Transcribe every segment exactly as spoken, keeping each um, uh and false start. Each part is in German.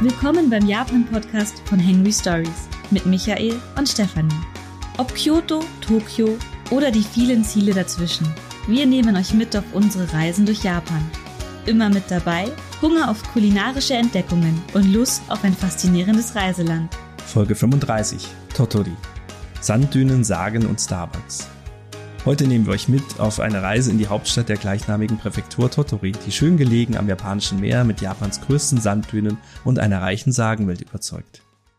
Willkommen beim Japan-Podcast von Henry Stories mit Michael und Stefanie. Ob Kyoto, Tokio oder die vielen Ziele dazwischen, wir nehmen euch mit auf unsere Reisen durch Japan. Immer mit dabei, Hunger auf kulinarische Entdeckungen und Lust auf ein faszinierendes Reiseland. Folge fünfunddreißig, Tottori. Sanddünen, Sagen und Starbucks. Heute nehmen wir euch mit auf eine Reise in die Hauptstadt der gleichnamigen Präfektur Tottori, die schön gelegen am japanischen Meer mit Japans größten Sanddünen und einer reichen Sagenwelt überzeugt.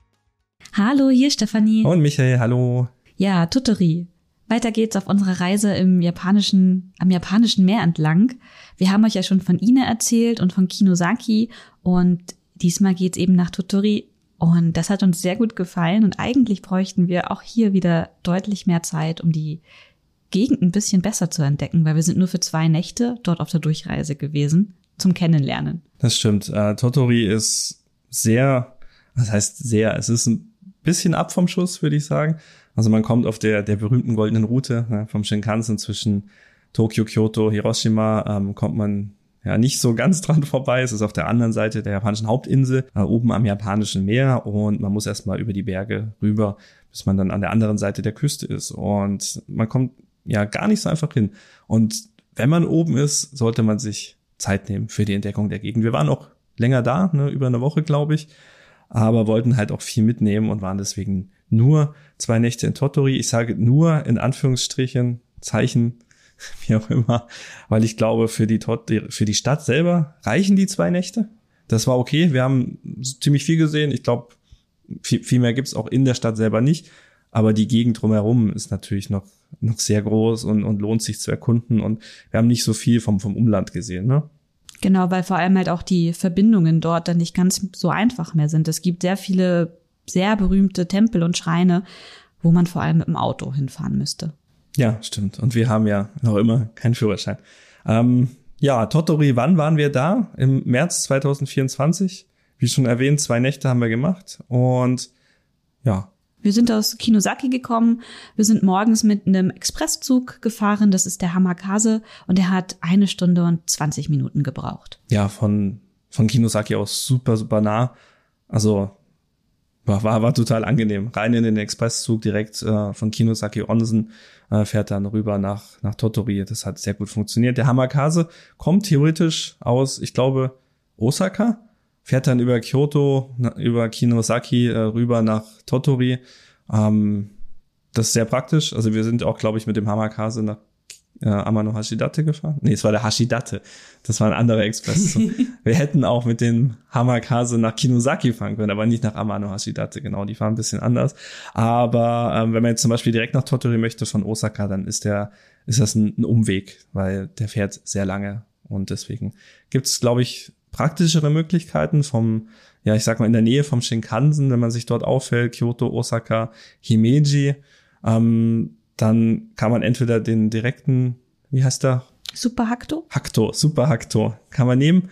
Hallo, hier Stefanie. Und Michael, hallo. Ja, Tottori. Weiter geht's auf unserer Reise im japanischen, am japanischen Meer entlang. Wir haben euch ja schon von Ine erzählt und von Kinosaki und diesmal geht's eben nach Tottori. Und das hat uns sehr gut gefallen und eigentlich bräuchten wir auch hier wieder deutlich mehr Zeit, um die Gegend ein bisschen besser zu entdecken, weil wir sind nur für zwei Nächte dort auf der Durchreise gewesen zum Kennenlernen. Das stimmt. Uh, Tottori ist sehr, das heißt sehr, es ist ein bisschen ab vom Schuss, würde ich sagen. Also man kommt auf der der berühmten goldenen Route, ne, vom Shinkansen zwischen Tokio, Kyoto, Hiroshima, ähm, kommt man ja nicht so ganz dran vorbei. Es ist auf der anderen Seite der japanischen Hauptinsel, äh, oben am japanischen Meer, und man muss erstmal über die Berge rüber, bis man dann an der anderen Seite der Küste ist. Und man kommt ja gar nicht so einfach hin. Und wenn man oben ist, sollte man sich Zeit nehmen für die Entdeckung der Gegend. Wir waren auch länger da, ne, über eine Woche, glaube ich, aber wollten halt auch viel mitnehmen und waren deswegen nur zwei Nächte in Tottori. Ich sage nur in Anführungsstrichen, Zeichen, wie auch immer, weil ich glaube, für die, für die Stadt selber reichen die zwei Nächte. Das war okay. Wir haben ziemlich viel gesehen. Ich glaube, viel, viel mehr gibt's auch in der Stadt selber nicht. Aber die Gegend drumherum ist natürlich noch, noch sehr groß und, und lohnt sich zu erkunden. Und wir haben nicht so viel vom, vom Umland gesehen, ne? Genau, weil vor allem halt auch die Verbindungen dort dann nicht ganz so einfach mehr sind. Es gibt sehr viele sehr berühmte Tempel und Schreine, wo man vor allem mit dem Auto hinfahren müsste. Ja, stimmt. Und wir haben ja noch immer keinen Führerschein. Ähm, ja, Tottori, wann waren wir da? Im März zwanzig vierundzwanzig. Wie schon erwähnt, zwei Nächte haben wir gemacht. Und ja. Wir sind aus Kinosaki gekommen. Wir sind morgens mit einem Expresszug gefahren. Das ist der Hamakase. Und der hat eine Stunde und zwanzig Minuten gebraucht. Ja, von, von Kinosaki aus super, super nah. Also War, war, war total angenehm. Rein in den Expresszug direkt äh, von Kinosaki Onsen, äh, fährt dann rüber nach nach Tottori. Das hat sehr gut funktioniert. Der Hamakase kommt theoretisch aus, ich glaube, Osaka, fährt dann über Kyoto, na, über Kinosaki äh, rüber nach Tottori. Ähm, das ist sehr praktisch. Also wir sind auch, glaube ich, mit dem Hamakase nach äh, Amano Hashidate gefahren. Nee, es war der Hashidate. Das war ein anderer Expresszug. Wir hätten auch mit dem Hamakase nach Kinosaki fahren können, aber nicht nach Amano Hashidate. Genau, die fahren ein bisschen anders. Aber ähm, wenn man jetzt zum Beispiel direkt nach Tottori möchte von Osaka, dann ist der ist das ein, ein Umweg, weil der fährt sehr lange. Und deswegen gibt es, glaube ich, praktischere Möglichkeiten vom, ja, ich sag mal in der Nähe vom Shinkansen, wenn man sich dort aufhält, Kyoto, Osaka, Himeji, ähm, dann kann man entweder den direkten, wie heißt der? Super Hakto? Hakto, Super Hakto kann man nehmen.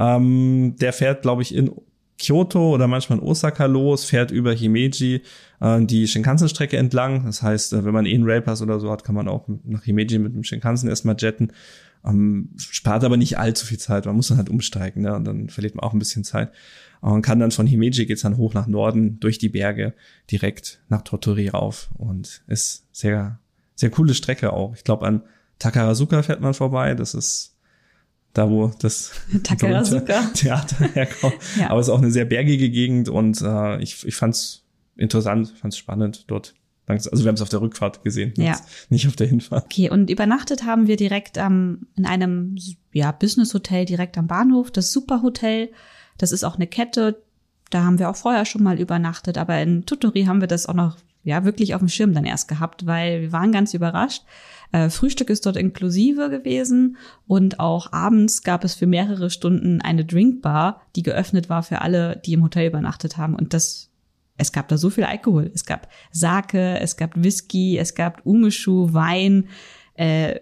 Ähm, der fährt, glaube ich, in Kyoto oder manchmal in Osaka los, fährt über Himeji äh, die Shinkansen-Strecke entlang. Das heißt, äh, wenn man eh einen Railpass oder so hat, kann man auch nach Himeji mit dem Shinkansen erstmal jetten. Ähm, spart aber nicht allzu viel Zeit. Man muss dann halt umsteigen, ne? Und dann verliert man auch ein bisschen Zeit. Und kann dann von Himeji geht's dann hoch nach Norden durch die Berge direkt nach Tottori rauf. Und ist sehr, sehr coole Strecke auch. Ich glaube, an Takarazuka fährt man vorbei. Das ist da, wo das Takarazuka Theater herkommt. Ja. Aber es ist auch eine sehr bergige Gegend und äh, ich, ich fand's interessant, fand's spannend dort. Also wir haben es auf der Rückfahrt gesehen, ja. Nicht auf der Hinfahrt. Okay, und übernachtet haben wir direkt am in einem ja Business-Hotel direkt am Bahnhof, das Superhotel. Das ist auch eine Kette, da haben wir auch vorher schon mal übernachtet, aber in Tottori haben wir das auch noch ja wirklich auf dem Schirm dann erst gehabt, weil wir waren ganz überrascht. Äh, Frühstück ist dort inklusive gewesen und auch abends gab es für mehrere Stunden eine Drinkbar, die geöffnet war für alle, die im Hotel übernachtet haben, und das es gab da so viel Alkohol. Es gab Sake, es gab Whisky, es gab Umeshu, Wein, äh,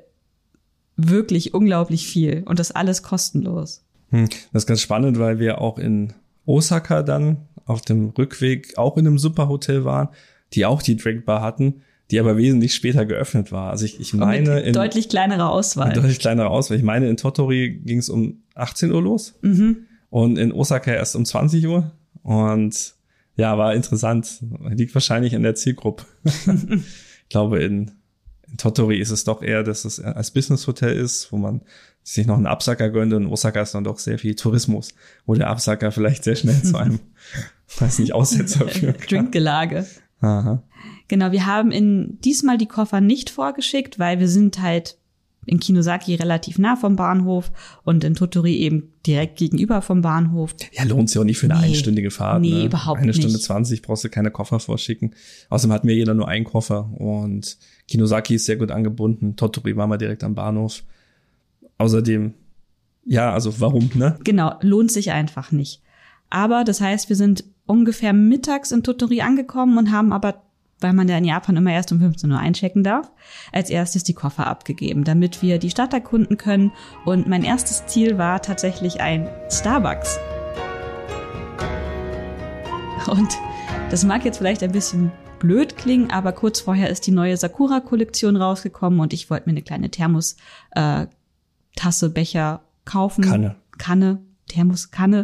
wirklich unglaublich viel und das alles kostenlos. Hm, das ist ganz spannend, weil wir auch in Osaka dann auf dem Rückweg auch in einem Superhotel waren, die auch die Drinkbar hatten, die aber wesentlich später geöffnet war. Also ich, ich meine mit in deutlich kleinerer Auswahl. Deutlich kleinerer Auswahl. Ich meine, in Tottori ging es um achtzehn Uhr los. Mhm. Und in Osaka erst um zwanzig Uhr. Und ja, war interessant. Liegt wahrscheinlich in der Zielgruppe. Ich glaube, in, in Tottori ist es doch eher, dass es als Business-Hotel ist, wo man sich noch einen Absacker gönnt. Und in Osaka ist dann doch sehr viel Tourismus, wo der Absacker vielleicht sehr schnell zu einem, weiß nicht, Aussetzer führen kann. Drinkgelage. Aha. Genau, wir haben in diesmal die Koffer nicht vorgeschickt, weil wir sind halt in Kinosaki relativ nah vom Bahnhof und in Tottori eben direkt gegenüber vom Bahnhof. Ja, lohnt sich auch nicht für eine Nee. einstündige Fahrt. Nee, ne? überhaupt Eine Stunde nicht. zwanzig brauchst du keine Koffer vorschicken. Außerdem hatten wir jeder nur einen Koffer und Kinosaki ist sehr gut angebunden. Tottori waren wir direkt am Bahnhof. Außerdem, ja, also warum, ne? Genau, lohnt sich einfach nicht. Aber das heißt, wir sind ungefähr mittags in Tottori angekommen und haben aber, weil man ja in Japan immer erst um fünfzehn Uhr einchecken darf, als erstes die Koffer abgegeben, damit wir die Stadt erkunden können. Und mein erstes Ziel war tatsächlich ein Starbucks. Und das mag jetzt vielleicht ein bisschen blöd klingen, aber kurz vorher ist die neue Sakura-Kollektion rausgekommen und ich wollte mir eine kleine Thermos, äh, Tasse, Becher kaufen. Kanne. Kanne, Thermoskanne.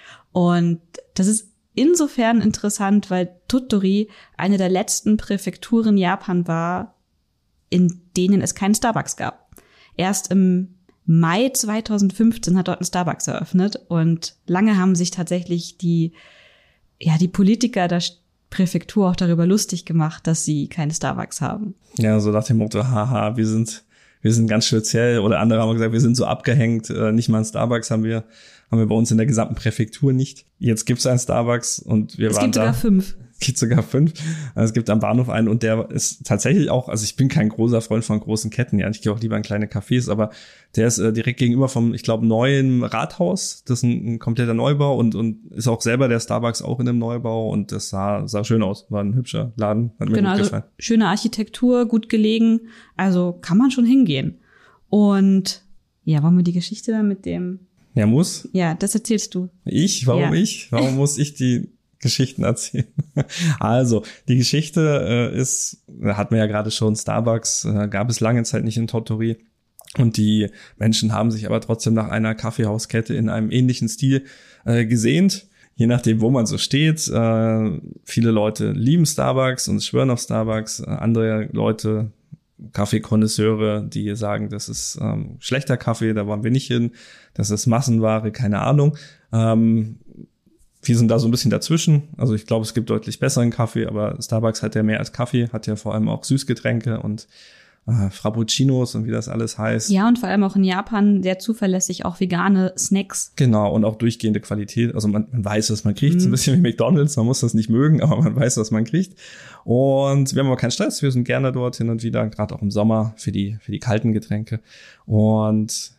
Und das ist insofern interessant, weil Tottori eine der letzten Präfekturen Japan war, in denen es keinen Starbucks gab. Erst im Mai zweitausendfünfzehn hat dort ein Starbucks eröffnet und lange haben sich tatsächlich die, ja, die Politiker der Präfektur auch darüber lustig gemacht, dass sie keine Starbucks haben. Ja, so nach dem Motto, haha, wir sind, wir sind ganz speziell, oder andere haben gesagt, wir sind so abgehängt, äh, nicht mal ein Starbucks haben wir, haben wir bei uns in der gesamten Präfektur nicht. Jetzt gibt's einen Starbucks und wir Es waren gibt da. sogar fünf. Es gibt sogar fünf. Also es gibt am Bahnhof einen und der ist tatsächlich auch, also ich bin kein großer Freund von großen Ketten, ja, ich gehe auch lieber in kleine Cafés, aber der ist äh, direkt gegenüber vom, ich glaube, neuen Rathaus. Das ist ein, ein kompletter Neubau und und ist auch selber der Starbucks auch in einem Neubau und das sah sah schön aus. War ein hübscher Laden, hat mir Genau, gut also gefallen. schöne Architektur, gut gelegen, also kann man schon hingehen. Und ja, wollen wir die Geschichte dann mit dem, Ja, muss. ja, das erzählst du. Ich? Warum Ja. ich? Warum muss ich die Geschichten erzählen? Also, die Geschichte äh, ist, hatten wir ja gerade schon, Starbucks äh, gab es lange Zeit nicht in Tottori. Und die Menschen haben sich aber trotzdem nach einer Kaffeehauskette in einem ähnlichen Stil äh, gesehnt. Je nachdem, wo man so steht. Äh, viele Leute lieben Starbucks und schwören auf Starbucks. Äh, andere Leute, Kaffeekonnoisseure, die sagen, das ist ähm, schlechter Kaffee, da wollen wir nicht hin. Das ist Massenware, keine Ahnung. Ähm, wir sind da so ein bisschen dazwischen. Also ich glaube, es gibt deutlich besseren Kaffee, aber Starbucks hat ja mehr als Kaffee, hat ja vor allem auch Süßgetränke und äh, Frappuccinos und wie das alles heißt. Ja, und vor allem auch in Japan sehr zuverlässig auch vegane Snacks. Genau, und auch durchgehende Qualität. Also man, man weiß, was man kriegt. Mhm. So ein bisschen wie McDonald's. Man muss das nicht mögen, aber man weiß, was man kriegt. Und wir haben aber keinen Stress. Wir sind gerne dort hin und wieder, gerade auch im Sommer für die, für die kalten Getränke. Und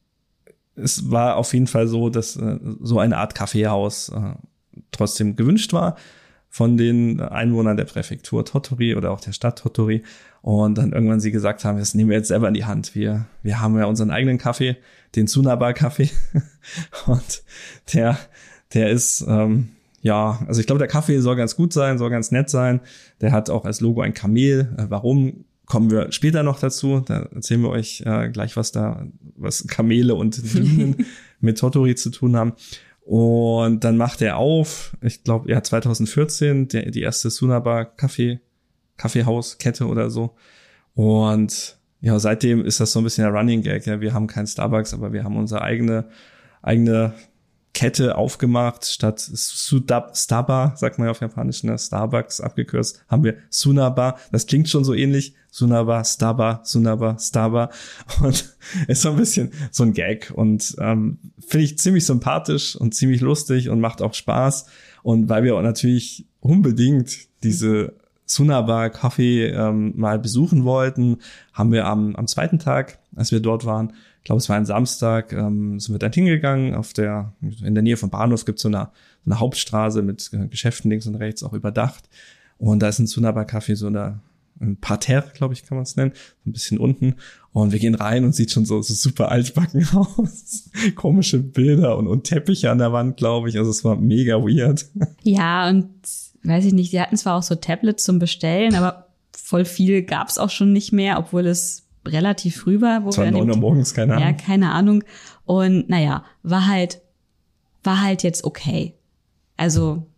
es war auf jeden Fall so, dass äh, so eine Art Kaffeehaus äh, trotzdem gewünscht war von den Einwohnern der Präfektur Tottori oder auch der Stadt Tottori. Und dann irgendwann sie gesagt haben, das nehmen wir jetzt selber in die Hand. Wir, wir haben ja unseren eigenen Kaffee, den Tsunaba-Kaffee. Und der, der ist, ähm, ja, also ich glaube, der Kaffee soll ganz gut sein, soll ganz nett sein. Der hat auch als Logo ein Kamel. Äh, warum? Kommen wir später noch dazu. Da erzählen wir euch äh, gleich, was da, was Kamele und Bienen mit Tottori zu tun haben. Und dann macht er auf, ich glaube, ja, zwanzig vierzehn, der, die erste Tsunaba Kaffee, Kaffeehauskette oder so. Und ja, seitdem ist das so ein bisschen der Running Gag. Ja, wir haben keinen Starbucks, aber wir haben unsere eigene, eigene Kette aufgemacht. Statt Sudab, Staba, sagt man ja auf Japanisch, ne, Starbucks abgekürzt, haben wir Tsunaba. Das klingt schon so ähnlich. Tsunaba, Staba, Tsunaba, Staba. Und ist so ein bisschen so ein Gag. Und ähm, finde ich ziemlich sympathisch und ziemlich lustig und macht auch Spaß. Und weil wir auch natürlich unbedingt diese Tsunaba Kaffee ähm, mal besuchen wollten, haben wir am, am zweiten Tag, als wir dort waren, ich glaube, es war ein Samstag, ähm, sind wir dann hingegangen. Auf der, in der Nähe vom Bahnhof gibt es so eine, so eine Hauptstraße mit äh, Geschäften links und rechts, auch überdacht. Und da ist ein Tsunaba Kaffee, so eine, ein Parterre, glaube ich, kann man es nennen, so ein bisschen unten. Und wir gehen rein und sieht schon so, so super altbacken aus. Komische Bilder und, und Teppiche an der Wand, glaube ich. Also es war mega weird. Ja, und weiß ich nicht, sie hatten zwar auch so Tablets zum Bestellen, aber voll viel gab's auch schon nicht mehr, obwohl es relativ früh war. Wo Es war wir neun Uhr morgens, keine Ahnung. Ja, keine Ahnung. Und naja, war halt, war halt jetzt okay. Also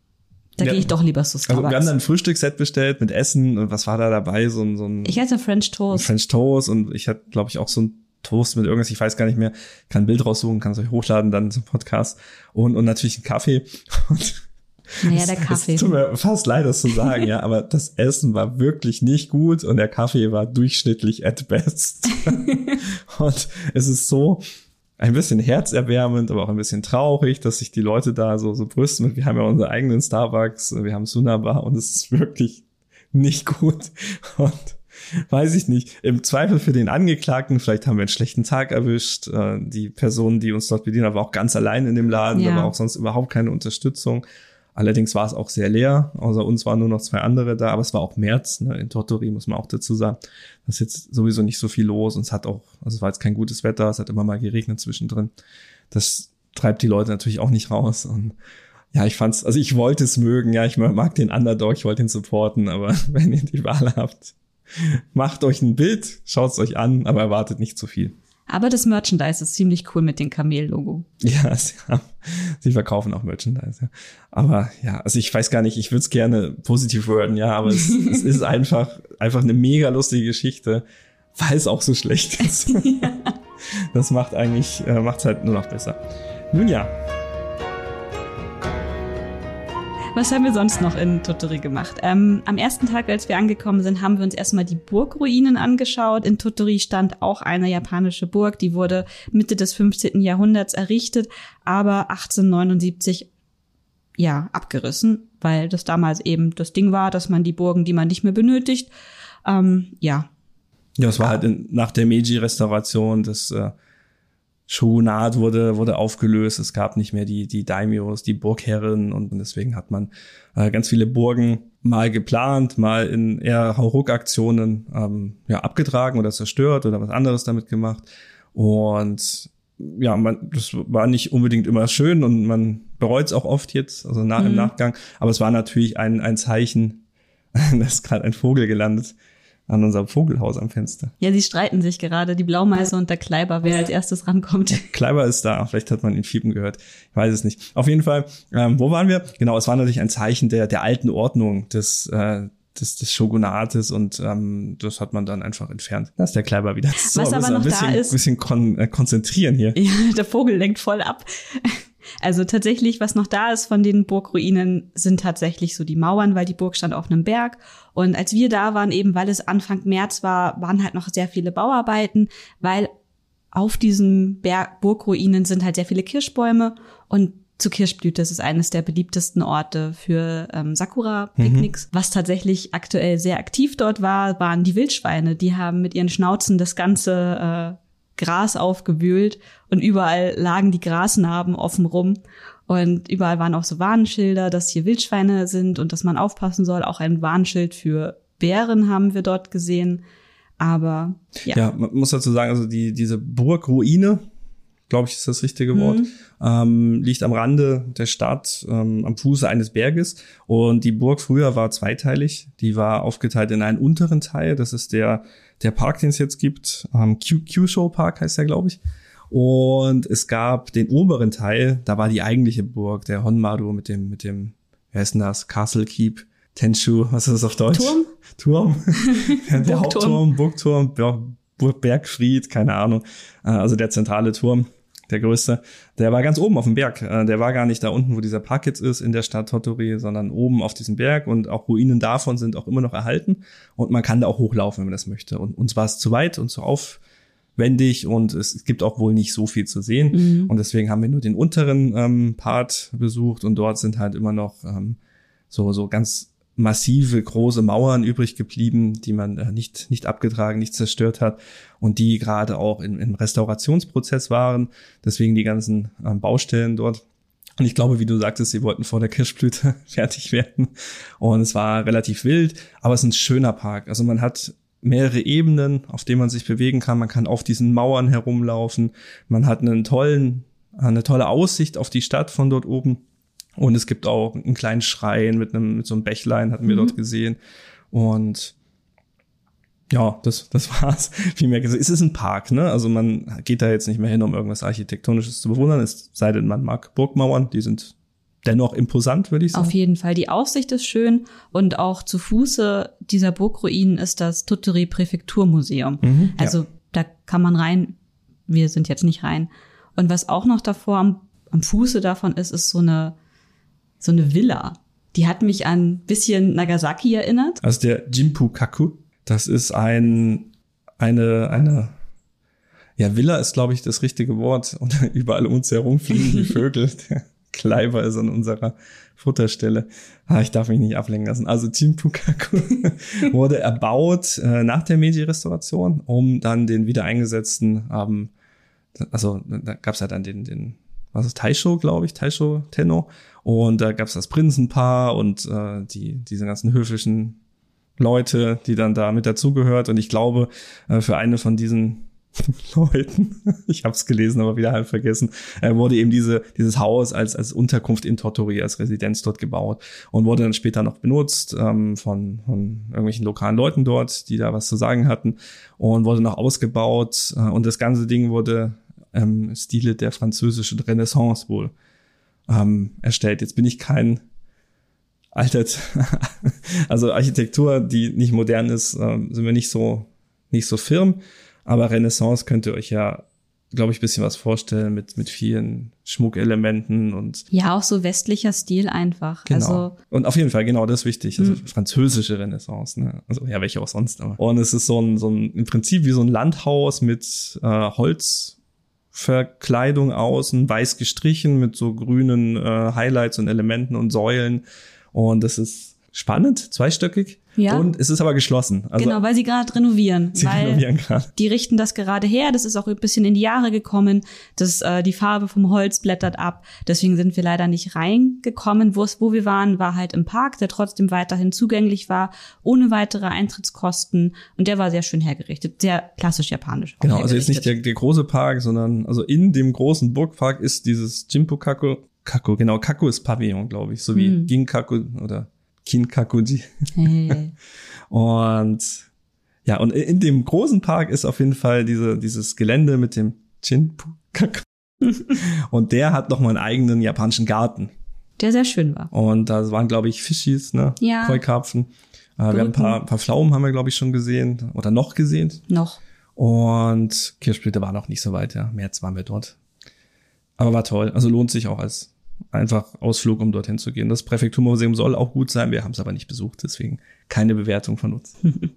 Da ja. gehe ich doch lieber zu Starbucks. Also wir haben dann ein Frühstücksset bestellt mit Essen und was war da dabei? So ein, so ein ich hatte French Toast. French Toast und ich hatte, glaube ich, auch so ein Toast mit irgendwas, ich weiß gar nicht mehr, kann ein Bild raussuchen, kann es euch hochladen dann zum Podcast und, und natürlich einen Kaffee. Und naja, der Kaffee. Es tut mir fast leid, das zu sagen, ja, aber das Essen war wirklich nicht gut und der Kaffee war durchschnittlich at best. Und es ist so ein bisschen herzerwärmend, aber auch ein bisschen traurig, dass sich die Leute da so, so brüsten mit, wir haben ja unsere eigenen Starbucks, wir haben Sunaba und es ist wirklich nicht gut. Und weiß ich nicht, im Zweifel für den Angeklagten, vielleicht haben wir einen schlechten Tag erwischt, die Person, die uns dort bedient, war auch ganz allein in dem Laden, ja. Da war auch sonst überhaupt keine Unterstützung. Allerdings war es auch sehr leer, außer uns waren nur noch zwei andere da, aber es war auch März, ne? In Tottori muss man auch dazu sagen, da ist jetzt sowieso nicht so viel los und es hat auch, also es war jetzt kein gutes Wetter, es hat immer mal geregnet zwischendrin. Das treibt die Leute natürlich auch nicht raus und ja, ich fand's, also ich wollte es mögen, ja, ich mag den Underdog, ich wollte ihn supporten, aber wenn ihr die Wahl habt, macht euch ein Bild, schaut es euch an, aber erwartet nicht zu viel. Aber das Merchandise ist ziemlich cool mit dem Kamel-Logo. Ja, sie, haben, sie verkaufen auch Merchandise. Ja. Aber ja, also ich weiß gar nicht, ich würde es gerne positiv worden, ja, aber es, es ist einfach einfach eine mega lustige Geschichte, weil es auch so schlecht ist. Ja. Das macht eigentlich, äh, macht's halt nur noch besser. Nun ja. Was haben wir sonst noch in Tottori gemacht? Ähm, am ersten Tag, als wir angekommen sind, haben wir uns erstmal die Burgruinen angeschaut. In Tottori stand auch eine japanische Burg, die wurde Mitte des fünfzehnten Jahrhunderts errichtet, aber achtzehnhundertneunundsiebzig ja abgerissen, weil das damals eben das Ding war, dass man die Burgen, die man nicht mehr benötigt, ähm, ja. Ja, es war halt in, nach der Meiji-Restauration des äh, Shogunat wurde wurde aufgelöst, es gab nicht mehr die die Daimyos, die Burgherren und deswegen hat man äh, ganz viele Burgen mal geplant, mal in eher Hauruck-Aktionen ähm, ja abgetragen oder zerstört oder was anderes damit gemacht und ja, man das war nicht unbedingt immer schön und man bereut es auch oft jetzt, also nach, mhm. im Nachgang, aber es war natürlich ein ein Zeichen, da ist gerade ein Vogel gelandet an unserem Vogelhaus am Fenster. Ja, sie streiten sich gerade, die Blaumeise und der Kleiber, wer als erstes rankommt. Kleiber ist da, vielleicht hat man ihn fiepen gehört, ich weiß es nicht. Auf jeden Fall, ähm, wo waren wir? Genau, es war natürlich ein Zeichen der der alten Ordnung des äh, des, des Shogunates und ähm, das hat man dann einfach entfernt. Da ist der Kleiber wieder. So, was aber noch ein bisschen, da ist, ein bisschen kon- äh, konzentrieren hier. Ja, der Vogel lenkt voll ab. Also tatsächlich, was noch da ist von den Burgruinen, sind tatsächlich so die Mauern, weil die Burg stand auf einem Berg. Und als wir da waren, eben weil es Anfang März war, waren halt noch sehr viele Bauarbeiten, weil auf diesen Berg Burgruinen sind halt sehr viele Kirschbäume und zu Kirschblüte. Das ist eines der beliebtesten Orte für ähm, Sakura-Picknicks. Mhm. Was tatsächlich aktuell sehr aktiv dort war, waren die Wildschweine. Die haben mit ihren Schnauzen das ganze äh, Gras aufgewühlt und überall lagen die Grasnarben offen rum und überall waren auch so Warnschilder, dass hier Wildschweine sind und dass man aufpassen soll. Auch ein Warnschild für Bären haben wir dort gesehen, aber ja. Ja, man muss dazu sagen, also die diese Burgruine, glaube ich, ist das richtige Wort, mhm. ähm, liegt am Rande der Stadt, ähm, am Fuße eines Berges und die Burg früher war zweiteilig. Die war aufgeteilt in einen unteren Teil, das ist der der Park, den es jetzt gibt, ähm, Kyusho Park heißt der, glaube ich. Und es gab den oberen Teil, da war die eigentliche Burg, der Honmaru mit dem, mit dem, wer ist denn das? Castle Keep, Tenshu, was ist das auf Deutsch? Turm? Turm. Der Hauptturm, Burgturm, Burg Bergfried, keine Ahnung. Also der zentrale Turm, der größte. Der war ganz oben auf dem Berg. Der war gar nicht da unten, wo dieser Park jetzt ist, in der Stadt Tottori, sondern oben auf diesem Berg. Und auch Ruinen davon sind auch immer noch erhalten. Und man kann da auch hochlaufen, wenn man das möchte. Und uns war es zu weit und zu aufwendig. Und es gibt auch wohl nicht so viel zu sehen. Mhm. Und deswegen haben wir nur den unteren ähm, Part besucht. Und dort sind halt immer noch ähm, so so ganz massive, große Mauern übrig geblieben, die man äh, nicht nicht abgetragen, nicht zerstört hat und die gerade auch in, im Restaurationsprozess waren. Deswegen die ganzen ähm, Baustellen dort. Und ich glaube, wie du sagtest, sie wollten vor der Kirschblüte fertig werden. Und es war relativ wild, aber es ist ein schöner Park. Also man hat mehrere Ebenen, auf denen man sich bewegen kann. Man kann auf diesen Mauern herumlaufen. Man hat einen tollen, eine tolle Aussicht auf die Stadt von dort oben. Und es gibt auch einen kleinen Schrein mit einem mit so einem Bächlein, hatten wir mhm. dort gesehen. Und ja, das das war's. Viel mehr gesehen. Es ist ein Park, ne? Also man geht da jetzt nicht mehr hin, um irgendwas Architektonisches zu bewundern. Es sei denn, man mag Burgmauern, die sind dennoch imposant, würde ich sagen. Auf jeden Fall. Die Aussicht ist schön und auch zu Fuße dieser Burgruinen ist das Tottori-Präfekturmuseum. Mhm, also ja. da kann man rein. Wir sind jetzt nicht rein. Und was auch noch davor am, am Fuße davon ist, ist so eine, so eine Villa. Die hat mich an ein bisschen Nagasaki erinnert. Also der Jinpu-kaku, das ist ein, eine, eine, ja, Villa ist, glaube ich, das richtige Wort. Und überall um uns herum fliegen die Vögel. Der Kleiber ist an unserer Futterstelle. Ah, ich darf mich nicht ablenken lassen. Also Jinpu-kaku wurde erbaut äh, nach der Meiji-Restauration, um dann den wieder eingesetzten, ähm, also da gab es ja dann den, den, was ist Taisho, glaube ich, Taisho Tenno. Und da gab es das Prinzenpaar und äh, die diese ganzen höfischen Leute, die dann da mit dazugehört. Und ich glaube, äh, für eine von diesen Leuten, ich habe es gelesen, aber wieder halb vergessen, äh, wurde eben diese dieses Haus als als Unterkunft in Tottori, als Residenz dort gebaut und wurde dann später noch benutzt ähm, von von irgendwelchen lokalen Leuten dort, die da was zu sagen hatten, und wurde noch ausgebaut äh, und das ganze Ding wurde im ähm, Stile der französischen Renaissance wohl ähm, erstellt. Jetzt bin ich kein altert, also Architektur, die nicht modern ist, äh, sind wir nicht so nicht so firm. Aber Renaissance könnt ihr euch ja, glaube ich, ein bisschen was vorstellen mit mit vielen Schmuckelementen und ja, auch so westlicher Stil einfach. Genau. Also und auf jeden Fall, genau, das ist wichtig. Also Mhm. französische Renaissance, ne? Also ja, welche auch sonst. Aber. Und es ist so ein, so ein, im Prinzip wie so ein Landhaus mit äh, Holzverkleidung außen, weiß gestrichen mit so grünen äh, Highlights und Elementen und Säulen. Und das ist spannend, zweistöckig. Ja. Und es ist aber geschlossen. Also genau, weil sie gerade renovieren. sie weil renovieren gerade. Die richten das gerade her. Das ist auch ein bisschen in die Jahre gekommen. Das, äh, die Farbe vom Holz blättert ab. Deswegen sind wir leider nicht reingekommen. Wo es, wo wir waren, war halt im Park, der trotzdem weiterhin zugänglich war, ohne weitere Eintrittskosten. Und der war sehr schön hergerichtet. Sehr klassisch japanisch. Genau, also jetzt nicht der, der große Park, sondern also in dem großen Burgpark ist dieses Jinpu-kaku. Kaku, genau, Kaku ist Pavillon, glaube ich. So wie Hm. Ginkaku oder Kinkakuji. Hey. Und ja, und in dem großen Park ist auf jeden Fall diese dieses Gelände mit dem Jinpu-kaku. Und der hat noch mal einen eigenen japanischen Garten. Der sehr schön war. Und da waren, glaube ich, Fischis, ne? Ja. Koi-Karpfen. Äh, wir haben ein paar, ein paar Pflaumen haben wir, glaube ich, schon gesehen. Oder noch gesehen. Noch. Und Kirschblüte war noch nicht so weit, ja. März waren wir dort. Aber war toll. Also lohnt sich auch als einfach Ausflug, um dorthin zu gehen. Das Präfekturmuseum soll auch gut sein. Wir haben es aber nicht besucht, deswegen keine Bewertung von uns.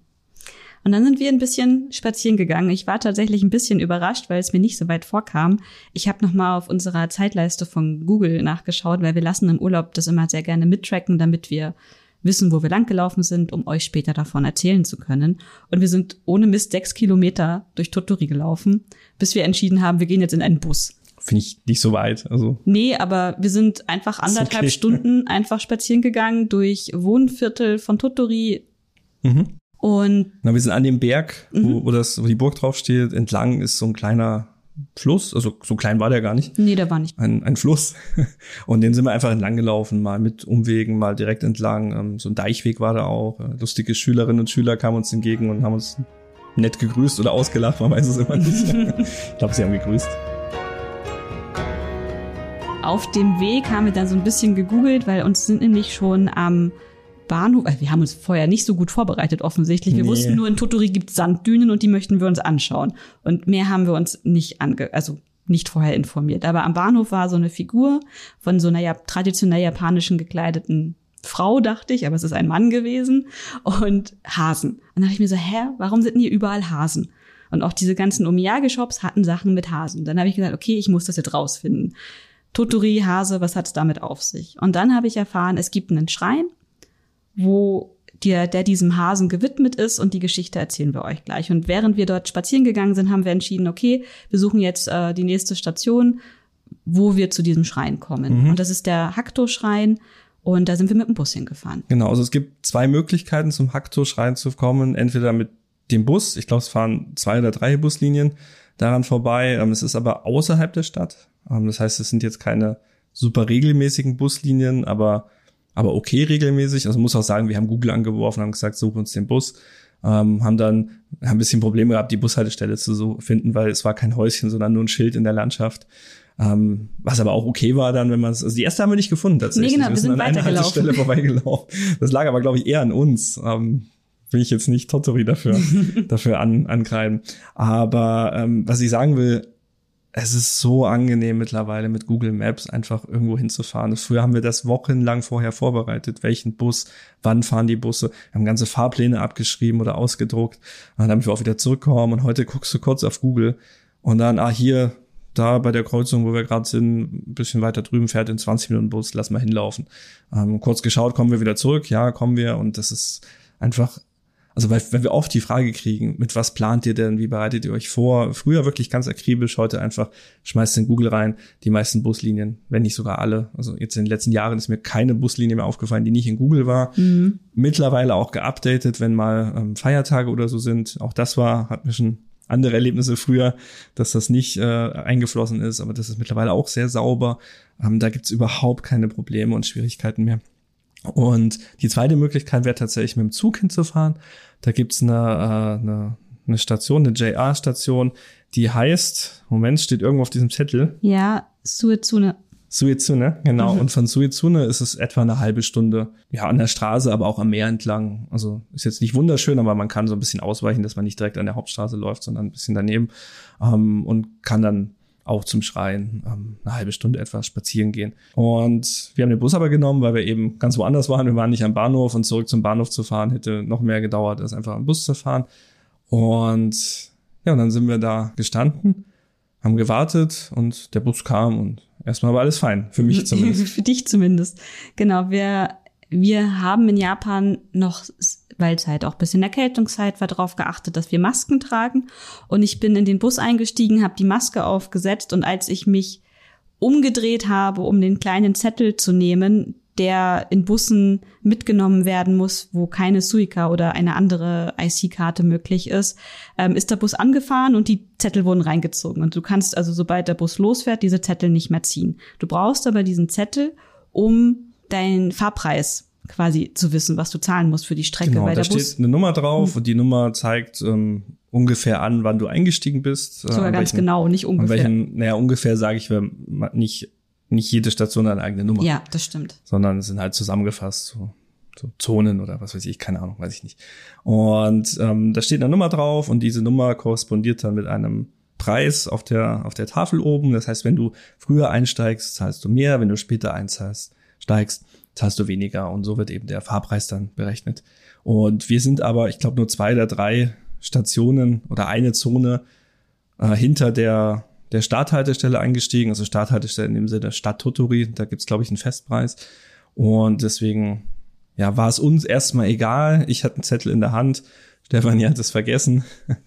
Und dann sind wir ein bisschen spazieren gegangen. Ich war tatsächlich ein bisschen überrascht, weil es mir nicht so weit vorkam. Ich habe noch mal auf unserer Zeitleiste von Google nachgeschaut, weil wir lassen im Urlaub das immer sehr gerne mittracken, damit wir wissen, wo wir langgelaufen sind, um euch später davon erzählen zu können. Und wir sind ohne Mist sechs Kilometer durch Tottori gelaufen, bis wir entschieden haben, wir gehen jetzt in einen Bus. Finde ich nicht so weit. Also Nee, aber wir sind einfach anderthalb okay. Stunden einfach spazieren gegangen durch Wohnviertel von Tottori. mhm. Und Na, wir sind an dem Berg, wo, Mhm. wo das, wo die Burg draufsteht. Entlang ist so ein kleiner Fluss. Also so klein war der gar nicht. nee, der war nicht. Ein, ein Fluss. Und den sind wir einfach entlang gelaufen, mal mit Umwegen, mal direkt entlang. Ähm, So ein Deichweg war da auch. Äh, Lustige Schülerinnen und Schüler kamen uns entgegen und haben uns nett gegrüßt oder ausgelacht. Man weiß es immer nicht. Ich glaube, sie haben gegrüßt. Auf dem Weg haben wir dann so ein bisschen gegoogelt, weil uns sind nämlich schon am Bahnhof, also wir haben uns vorher nicht so gut vorbereitet offensichtlich. Wir Nee. wussten nur, in Tottori gibt es Sanddünen und die möchten wir uns anschauen. Und mehr haben wir uns nicht ange, also nicht vorher informiert. Aber am Bahnhof war so eine Figur von so einer ja, traditionell japanischen gekleideten Frau, dachte ich, aber es ist ein Mann gewesen, und Hasen. Und dann dachte ich mir so, hä, warum sind denn hier überall Hasen? Und auch diese ganzen Omiyage-Shops hatten Sachen mit Hasen. Dann habe ich gesagt, okay, ich muss das jetzt rausfinden. Tottori, Hase, was hat's damit auf sich? Und dann habe ich erfahren, es gibt einen Schrein, wo der, der diesem Hasen gewidmet ist, und die Geschichte erzählen wir euch gleich. Und während wir dort spazieren gegangen sind, haben wir entschieden, okay, wir suchen jetzt äh, die nächste Station, wo wir zu diesem Schrein kommen. Mhm. Und das ist der Hakuto-Schrein, und da sind wir mit dem Bus hingefahren. Genau, also es gibt zwei Möglichkeiten, zum Hakuto-Schrein zu kommen. Entweder mit dem Bus, ich glaube, es fahren zwei oder drei Buslinien daran vorbei. Es ist aber außerhalb der Stadt. Das heißt, es sind jetzt keine super regelmäßigen Buslinien, aber aber okay regelmäßig. Also muss auch sagen, wir haben Google angeworfen, haben gesagt, such uns den Bus. ähm, haben dann haben ein bisschen Probleme gehabt, die Bushaltestelle zu so finden, weil es war kein Häuschen, sondern nur ein Schild in der Landschaft. Ähm, was aber auch okay war dann, wenn man es, also die erste haben wir nicht gefunden tatsächlich. Nee, genau, wir sind an einer Haltestelle vorbeigelaufen. Das lag aber, glaube ich, eher an uns. Ähm, will ich jetzt nicht Tottori dafür, dafür an, ankreiden. Aber ähm, was ich sagen will, es ist so angenehm mittlerweile mit Google Maps einfach irgendwo hinzufahren. Früher haben wir das wochenlang vorher vorbereitet, welchen Bus, wann fahren die Busse. Wir haben ganze Fahrpläne abgeschrieben oder ausgedruckt. Und dann haben wir auch wieder zurückkommen und heute guckst du kurz auf Google und dann, ah, hier, da bei der Kreuzung, wo wir gerade sind, ein bisschen weiter drüben fährt in zwanzig Minuten Bus, lass mal hinlaufen. Ähm, kurz geschaut, kommen wir wieder zurück? Ja, kommen wir. Und das ist einfach, also weil, wenn wir oft die Frage kriegen, mit was plant ihr denn, wie bereitet ihr euch vor? Früher wirklich ganz akribisch, heute einfach schmeißt in Google rein, die meisten Buslinien, wenn nicht sogar alle. Also jetzt in den letzten Jahren ist mir keine Buslinie mehr aufgefallen, die nicht in Google war. Mhm. Mittlerweile auch geupdatet, wenn mal ähm, Feiertage oder so sind. Auch das war, hatten wir schon andere Erlebnisse früher, dass das nicht äh, eingeflossen ist, aber das ist mittlerweile auch sehr sauber. Ähm, da gibt's überhaupt keine Probleme und Schwierigkeiten mehr. Und die zweite Möglichkeit wäre tatsächlich mit dem Zug hinzufahren. Da gibt's eine, äh, eine, eine Station, eine J R-Station, die heißt, Moment, steht irgendwo auf diesem Zettel. Ja, Suetsune. Suetsune, genau. Mhm. Und von Suetsune ist es etwa eine halbe Stunde, ja, an der Straße, aber auch am Meer entlang. Also ist jetzt nicht wunderschön, aber man kann so ein bisschen ausweichen, dass man nicht direkt an der Hauptstraße läuft, sondern ein bisschen daneben ähm, und kann dann auch zum Schreien ähm, eine halbe Stunde etwa spazieren gehen. Und wir haben den Bus aber genommen, weil wir eben ganz woanders waren. Wir waren nicht am Bahnhof und zurück zum Bahnhof zu fahren hätte noch mehr gedauert, als einfach am Bus zu fahren. Und ja, und dann sind wir da gestanden, haben gewartet und der Bus kam und erstmal war alles fein, für mich zumindest. Für dich zumindest. Genau, wir wir haben in Japan noch, weil es halt auch ein bisschen Erkältungszeit war, darauf geachtet, dass wir Masken tragen. Und ich bin in den Bus eingestiegen, habe die Maske aufgesetzt und als ich mich umgedreht habe, um den kleinen Zettel zu nehmen, der in Bussen mitgenommen werden muss, wo keine Suica oder eine andere I C-Karte möglich ist, ähm, ist der Bus angefahren und die Zettel wurden reingezogen. Und du kannst also, sobald der Bus losfährt, diese Zettel nicht mehr ziehen. Du brauchst aber diesen Zettel, um deinen Fahrpreis quasi zu wissen, was du zahlen musst für die Strecke. Genau, weil da der steht Bus eine Nummer drauf hm. und die Nummer zeigt ähm, ungefähr an, wann du eingestiegen bist. Sogar äh, ganz welchen, genau, nicht ungefähr. An welchen, naja, ungefähr sage ich, wir nicht nicht jede Station hat eine eigene Nummer. Ja, das stimmt. Sondern sind halt zusammengefasst, so, so Zonen oder was weiß ich, keine Ahnung, weiß ich nicht. Und ähm, da steht eine Nummer drauf und diese Nummer korrespondiert dann mit einem Preis auf der auf der Tafel oben. Das heißt, wenn du früher einsteigst, zahlst du mehr, wenn du später einzahlst, steigst, zahlst du weniger und so wird eben der Fahrpreis dann berechnet. Und wir sind aber, ich glaube, nur zwei oder drei Stationen oder eine Zone äh, hinter der der Starthaltestelle eingestiegen, also Starthaltestelle in dem Sinne Stadt Tottori, da gibt's glaube ich einen Festpreis und deswegen ja war es uns erstmal egal. Ich hatte einen Zettel in der Hand, Stefanie hat es vergessen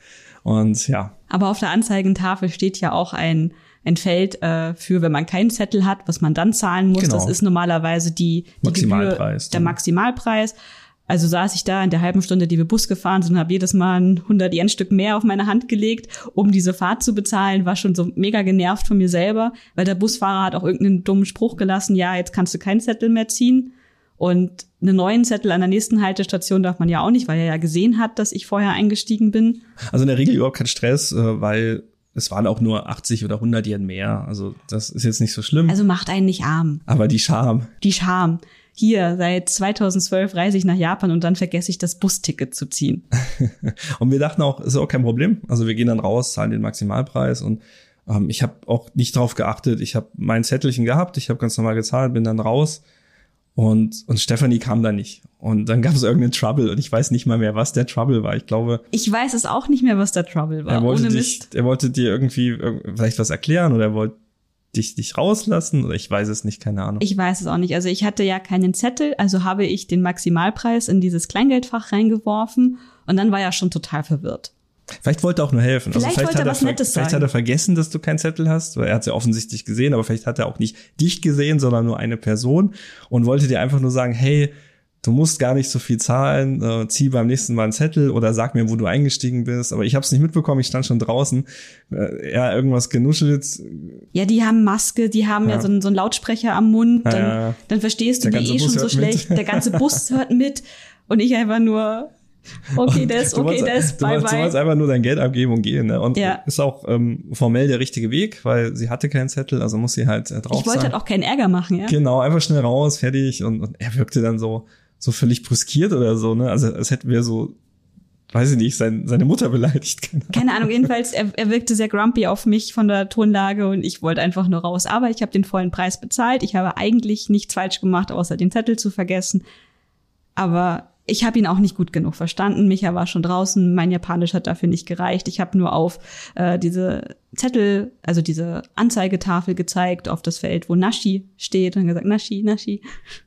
und ja. Aber auf der Anzeigentafel steht ja auch ein ein Feld äh, für, wenn man keinen Zettel hat, was man dann zahlen muss. Genau. Das ist normalerweise die, die Maximalpreis, Gebühr, der Maximalpreis. Also saß ich da in der halben Stunde, die wir Bus gefahren sind und habe jedes Mal ein hundert Yen-Stück mehr auf meine Hand gelegt, um diese Fahrt zu bezahlen. War schon so mega genervt von mir selber, weil der Busfahrer hat auch irgendeinen dummen Spruch gelassen, ja, jetzt kannst du keinen Zettel mehr ziehen. Und einen neuen Zettel an der nächsten Haltestation darf man ja auch nicht, weil er ja gesehen hat, dass ich vorher eingestiegen bin. Also in der Regel überhaupt kein Stress, weil es waren auch nur achtzig oder hundert Yen mehr. Also das ist jetzt nicht so schlimm. Also macht einen nicht arm. Aber die Scham. Die Scham. Hier, seit zweitausendzwölf reise ich nach Japan und dann vergesse ich das Busticket zu ziehen. Und wir dachten auch, ist auch kein Problem. Also wir gehen dann raus, zahlen den Maximalpreis und ähm, ich habe auch nicht drauf geachtet. Ich habe mein Zettelchen gehabt, ich habe ganz normal gezahlt, bin dann raus und und Stefanie kam da nicht. Und dann gab es irgendeinen Trouble und ich weiß nicht mal mehr, was der Trouble war. Ich glaube... Ich weiß es auch nicht mehr, was der Trouble war. Er wollte, Ohne dich, Mist. er wollte dir irgendwie vielleicht was erklären oder er wollte dich, dich rauslassen oder ich weiß es nicht, keine Ahnung. Ich weiß es auch nicht. Also ich hatte ja keinen Zettel, also habe ich den Maximalpreis in dieses Kleingeldfach reingeworfen und dann war er schon total verwirrt. Vielleicht wollte er auch nur helfen. Vielleicht, also vielleicht wollte hat er was ver- Nettes Vielleicht sagen. hat er vergessen, dass du keinen Zettel hast, weil er hat es ja offensichtlich gesehen, aber vielleicht hat er auch nicht dich gesehen, sondern nur eine Person und wollte dir einfach nur sagen, hey, du musst gar nicht so viel zahlen, äh, zieh beim nächsten Mal einen Zettel oder sag mir, wo du eingestiegen bist. Aber ich habe es nicht mitbekommen, ich stand schon draußen. Äh, er irgendwas genuschelt. Ja, die haben Maske, die haben ja, ja so, einen, so einen Lautsprecher am Mund. Dann, ja, dann verstehst du die eh schon so schlecht. Der ganze Bus hört mit. Und ich einfach nur, Okay, das, okay, das, bye, bye. Du wolltest einfach nur dein Geld abgeben und gehen, ne? Und ja. ist auch ähm, formell der richtige Weg, weil sie hatte keinen Zettel, also muss sie halt äh, drauf Ich wollte sein. halt auch keinen Ärger machen, ja. Genau, einfach schnell raus, fertig. Und, und er wirkte dann so so völlig brüskiert oder so, ne? Also als hätten wir so, weiß ich nicht, sein, seine Mutter beleidigt. Keine Ahnung, Keine Ahnung jedenfalls, er, er wirkte sehr grumpy auf mich von der Tonlage und ich wollte einfach nur raus. Aber ich habe den vollen Preis bezahlt. Ich habe eigentlich nichts falsch gemacht, außer den Zettel zu vergessen. Aber ich habe ihn auch nicht gut genug verstanden. Micha war schon draußen. Mein Japanisch hat dafür nicht gereicht. Ich habe nur auf äh, diese Zettel, also diese Anzeigetafel gezeigt, auf das Feld, wo Nashi steht und gesagt, Nashi, Nashi.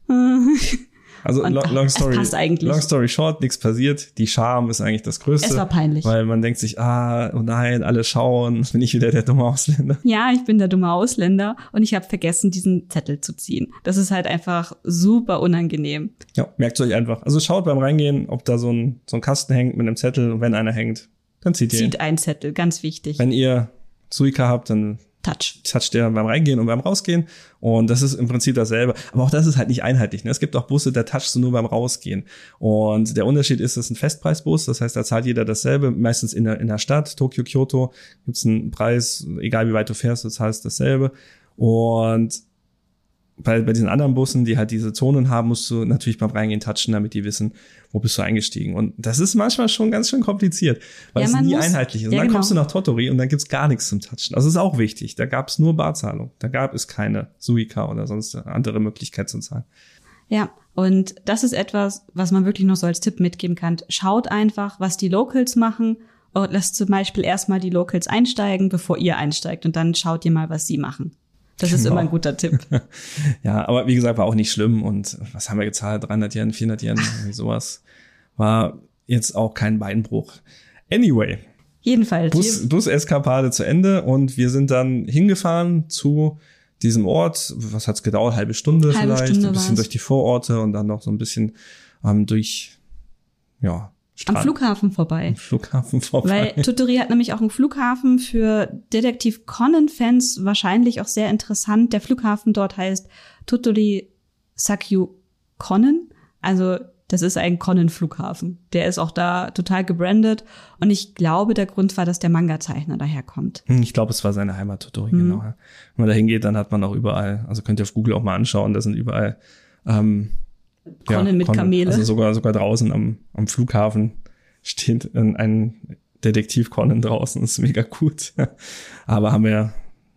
Also und, long, long story, passt eigentlich. long story short, nichts passiert. Die Scham ist eigentlich das Größte. Es war peinlich. Weil man denkt sich, ah, oh nein, alle schauen, bin ich wieder der dumme Ausländer. Ja, ich bin der dumme Ausländer und ich habe vergessen, diesen Zettel zu ziehen. Das ist halt einfach super unangenehm. Ja, merkt euch einfach. Also schaut beim Reingehen, ob da so ein, so ein Kasten hängt mit einem Zettel und wenn einer hängt, dann zieht ihr ihn. Zieht einen Zettel, ganz wichtig. Wenn ihr Suica habt, dann Touch. toucht der beim Reingehen und beim Rausgehen. Und das ist im Prinzip dasselbe. Aber auch das ist halt nicht einheitlich. Ne? Es gibt auch Busse, da touchst du nur beim Rausgehen. Und der Unterschied ist, es ist ein Festpreisbus. Das heißt, da zahlt jeder dasselbe. Meistens in der, in der Stadt, Tokio, Kyoto, gibt's einen Preis. Egal wie weit du fährst, du zahlst dasselbe. Und bei, bei diesen anderen Bussen, die halt diese Zonen haben, musst du natürlich beim Reingehen touchen, damit die wissen, wo bist du eingestiegen. Und das ist manchmal schon ganz schön kompliziert, weil ja, es nie muss, einheitlich ist. Und ja, dann genau. kommst du nach Tottori und dann gibt's gar nichts zum Touchen. Also das ist auch wichtig. Da gab's nur Barzahlung. Da gab es keine Suica oder sonst andere Möglichkeit zu zahlen. Ja, und das ist etwas, was man wirklich noch so als Tipp mitgeben kann. Schaut einfach, was die Locals machen und lasst zum Beispiel erstmal die Locals einsteigen, bevor ihr einsteigt. Und dann schaut ihr mal, was sie machen. Das ist Genau. immer ein guter Tipp. Ja, aber wie gesagt, war auch nicht schlimm. Und was haben wir gezahlt? dreihundert Yen, vierhundert Yen, irgendwie sowas. War jetzt auch kein Beinbruch. Anyway. Jedenfalls. Bus, Bus-Eskapade zu Ende und wir sind dann hingefahren zu diesem Ort. Was hat's gedauert? Halbe Stunde Halbe vielleicht. Stunde ein bisschen war's. durch die Vororte und dann noch so ein bisschen ähm, durch, ja, Strand. Am Flughafen vorbei. Am Flughafen vorbei. Weil Tottori hat nämlich auch einen Flughafen für Detektiv Conan-Fans wahrscheinlich auch sehr interessant. Der Flughafen dort heißt Tottori Sakyu Conan. Also das ist ein Conan-Flughafen. Der ist auch da total gebrandet. Und ich glaube, der Grund war, dass der Manga-Zeichner daherkommt. Ich glaube, es war seine Heimat Tottori, Mhm. genau. Wenn man da hingeht, dann hat man auch überall, also könnt ihr auf Google auch mal anschauen, da sind überall ähm, Conan ja, mit Conan. Kamele. Also sogar sogar draußen am, am Flughafen steht ein, ein Detektiv Conan draußen. Das ist mega gut. Aber haben wir,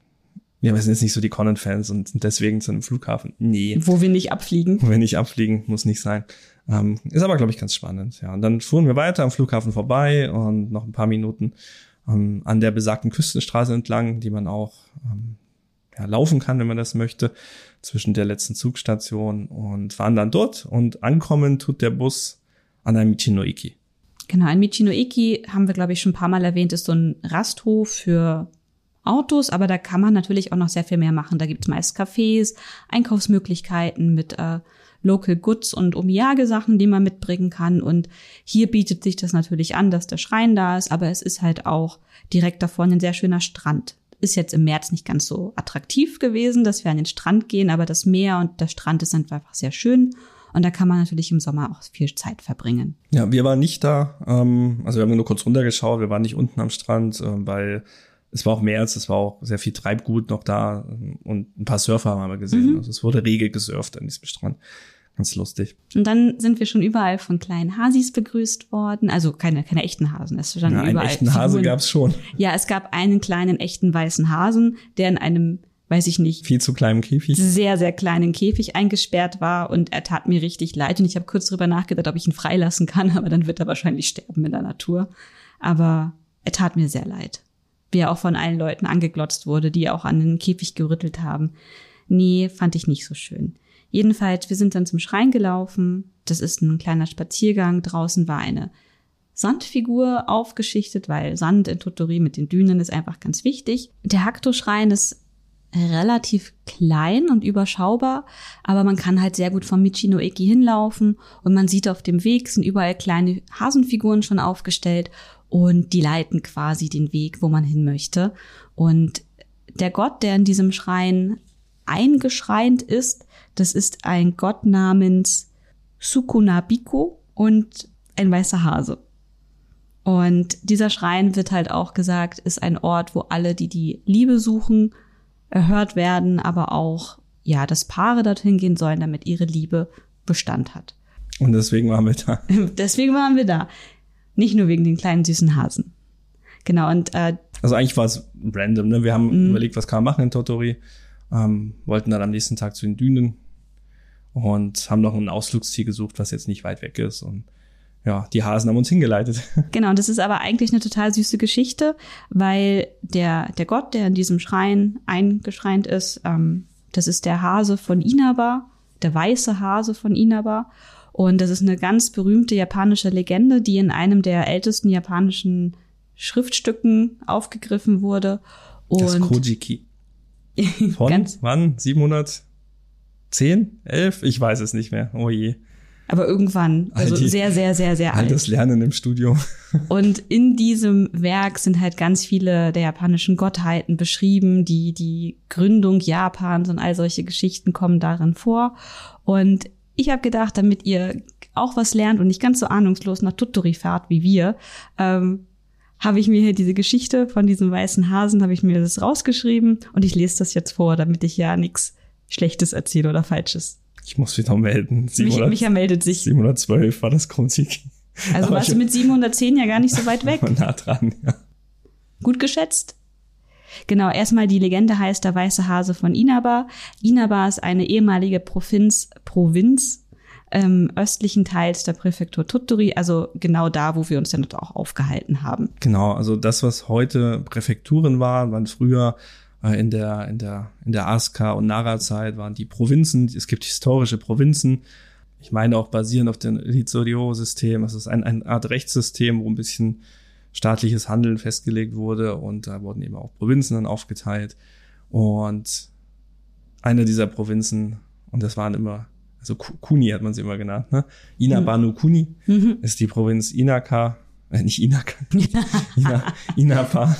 ja, wir sind jetzt nicht so die Conan-Fans und sind deswegen zu einem Flughafen. Nee. Wo wir nicht abfliegen. Wo wir nicht abfliegen, muss nicht sein. Ähm, ist aber, glaube ich, ganz spannend. Ja, und dann fuhren wir weiter am Flughafen vorbei und noch ein paar Minuten ähm, an der besagten Küstenstraße entlang, die man auch ähm, ja, laufen kann, wenn man das möchte, zwischen der letzten Zugstation und waren dann dort und ankommen tut der Bus an einem Michi-no-Eki. Genau, ein Michi-no-Eki, haben wir, glaube ich, schon ein paar Mal erwähnt, ist so ein Rasthof für Autos, aber da kann man natürlich auch noch sehr viel mehr machen. Da gibt es meist Cafés, Einkaufsmöglichkeiten mit äh, Local Goods und Omiyage-Sachen, die man mitbringen kann. Und hier bietet sich das natürlich an, dass der Schrein da ist, aber es ist halt auch direkt davor ein sehr schöner Strand. Ist jetzt im März nicht ganz so attraktiv gewesen, dass wir an den Strand gehen, aber das Meer und der Strand ist einfach sehr schön. Und da kann man natürlich im Sommer auch viel Zeit verbringen. Ja, wir waren nicht da. Ähm, also wir haben nur kurz runtergeschaut. Wir waren nicht unten am Strand, äh, weil es war auch März, es war auch sehr viel Treibgut noch da und ein paar Surfer haben wir gesehen. Mhm. Also es wurde rege gesurft an diesem Strand. Ganz lustig. Und dann sind wir schon überall von kleinen Hasis begrüßt worden. Also keine keine echten Hasen. Es standen ja, einen überall echten Hase Figuren. gab's schon. Ja, es gab einen kleinen echten weißen Hasen, der in einem, weiß ich nicht, viel zu kleinem Käfig. Sehr, sehr kleinen Käfig eingesperrt war und er tat mir richtig leid. Und ich habe kurz drüber nachgedacht, ob ich ihn freilassen kann, aber dann wird er wahrscheinlich sterben in der Natur. Aber er tat mir sehr leid. Wie er auch von allen Leuten angeglotzt wurde, die auch an den Käfig gerüttelt haben. Nee, fand ich nicht so schön. Jedenfalls, wir sind dann zum Schrein gelaufen. Das ist ein kleiner Spaziergang. Draußen war eine Sandfigur aufgeschichtet, weil Sand in Tottori mit den Dünen ist einfach ganz wichtig. Der Hakuto-Schrein ist relativ klein und überschaubar, aber man kann halt sehr gut vom Michi-no-Eki hinlaufen und man sieht auf dem Weg sind überall kleine Hasenfiguren schon aufgestellt und die leiten quasi den Weg, wo man hin möchte. Und der Gott, der in diesem Schrein eingeschreint ist, das ist ein Gott namens Sukunabiko und ein weißer Hase. Und dieser Schrein, wird halt auch gesagt, ist ein Ort, wo alle, die die Liebe suchen, erhört werden, aber auch, ja, dass Paare dorthin gehen sollen, damit ihre Liebe Bestand hat. Und deswegen waren wir da. Deswegen waren wir da. Nicht nur wegen den kleinen süßen Hasen. Genau, und äh, also eigentlich war es random, ne? Wir haben Mhm. überlegt, was kann man machen in Tottori, ähm, wollten dann am nächsten Tag zu den Dünen und haben noch ein Ausflugsziel gesucht, was jetzt nicht weit weg ist. Und ja, die Hasen haben uns hingeleitet. genau, und das ist aber eigentlich eine total süße Geschichte, weil der der Gott, der in diesem Schrein eingeschreint ist, ähm, das ist der Hase von Inaba, der weiße Hase von Inaba. Und das ist eine ganz berühmte japanische Legende, die in einem der ältesten japanischen Schriftstücken aufgegriffen wurde. Und Das Kojiki. Von ganz, wann? siebenhundertzehn? elf? Ich weiß es nicht mehr. Oh je. aber irgendwann, also All die- sehr, sehr, sehr, sehr All alt. das Lernen im Studium. Und in diesem Werk sind halt ganz viele der japanischen Gottheiten beschrieben, die die Gründung Japans und all solche Geschichten kommen darin vor. Und ich habe gedacht, damit ihr auch was lernt und nicht ganz so ahnungslos nach Tottori fahrt wie wir, ähm, habe ich mir hier diese Geschichte von diesem weißen Hasen, habe ich mir das rausgeschrieben und ich lese das jetzt vor, damit ich ja nichts Schlechtes erzähle oder Falsches. Ich muss wieder melden. Mich, Micha meldet sich. siebenhundertzwölf war das Kojiki. Also Aber warst ich- du mit siebenhundertzehn ja gar nicht so weit weg. Nah dran, ja. Gut geschätzt? Genau, erstmal die Legende heißt der weiße Hase von Inaba. Inaba ist eine ehemalige Provinz, Provinz ähm, östlichen Teils der Präfektur Tottori, also genau da, wo wir uns dann auch aufgehalten haben. Genau, also das, was heute Präfekturen waren, waren früher äh, in der in der in der Asuka- und Nara-Zeit waren die Provinzen. Es gibt historische Provinzen. Ich meine auch basierend auf dem Rizoryo-System. Es ist ein, eine Art Rechtssystem, wo ein bisschen staatliches Handeln festgelegt wurde und da wurden eben auch Provinzen dann aufgeteilt. Und eine dieser Provinzen, und das waren immer, also Ku- Kuni hat man sie immer genannt, ne? Inaba no Kuni Mhm. ist die Provinz Inaka, äh, nicht Inaka, Ina, Inaba.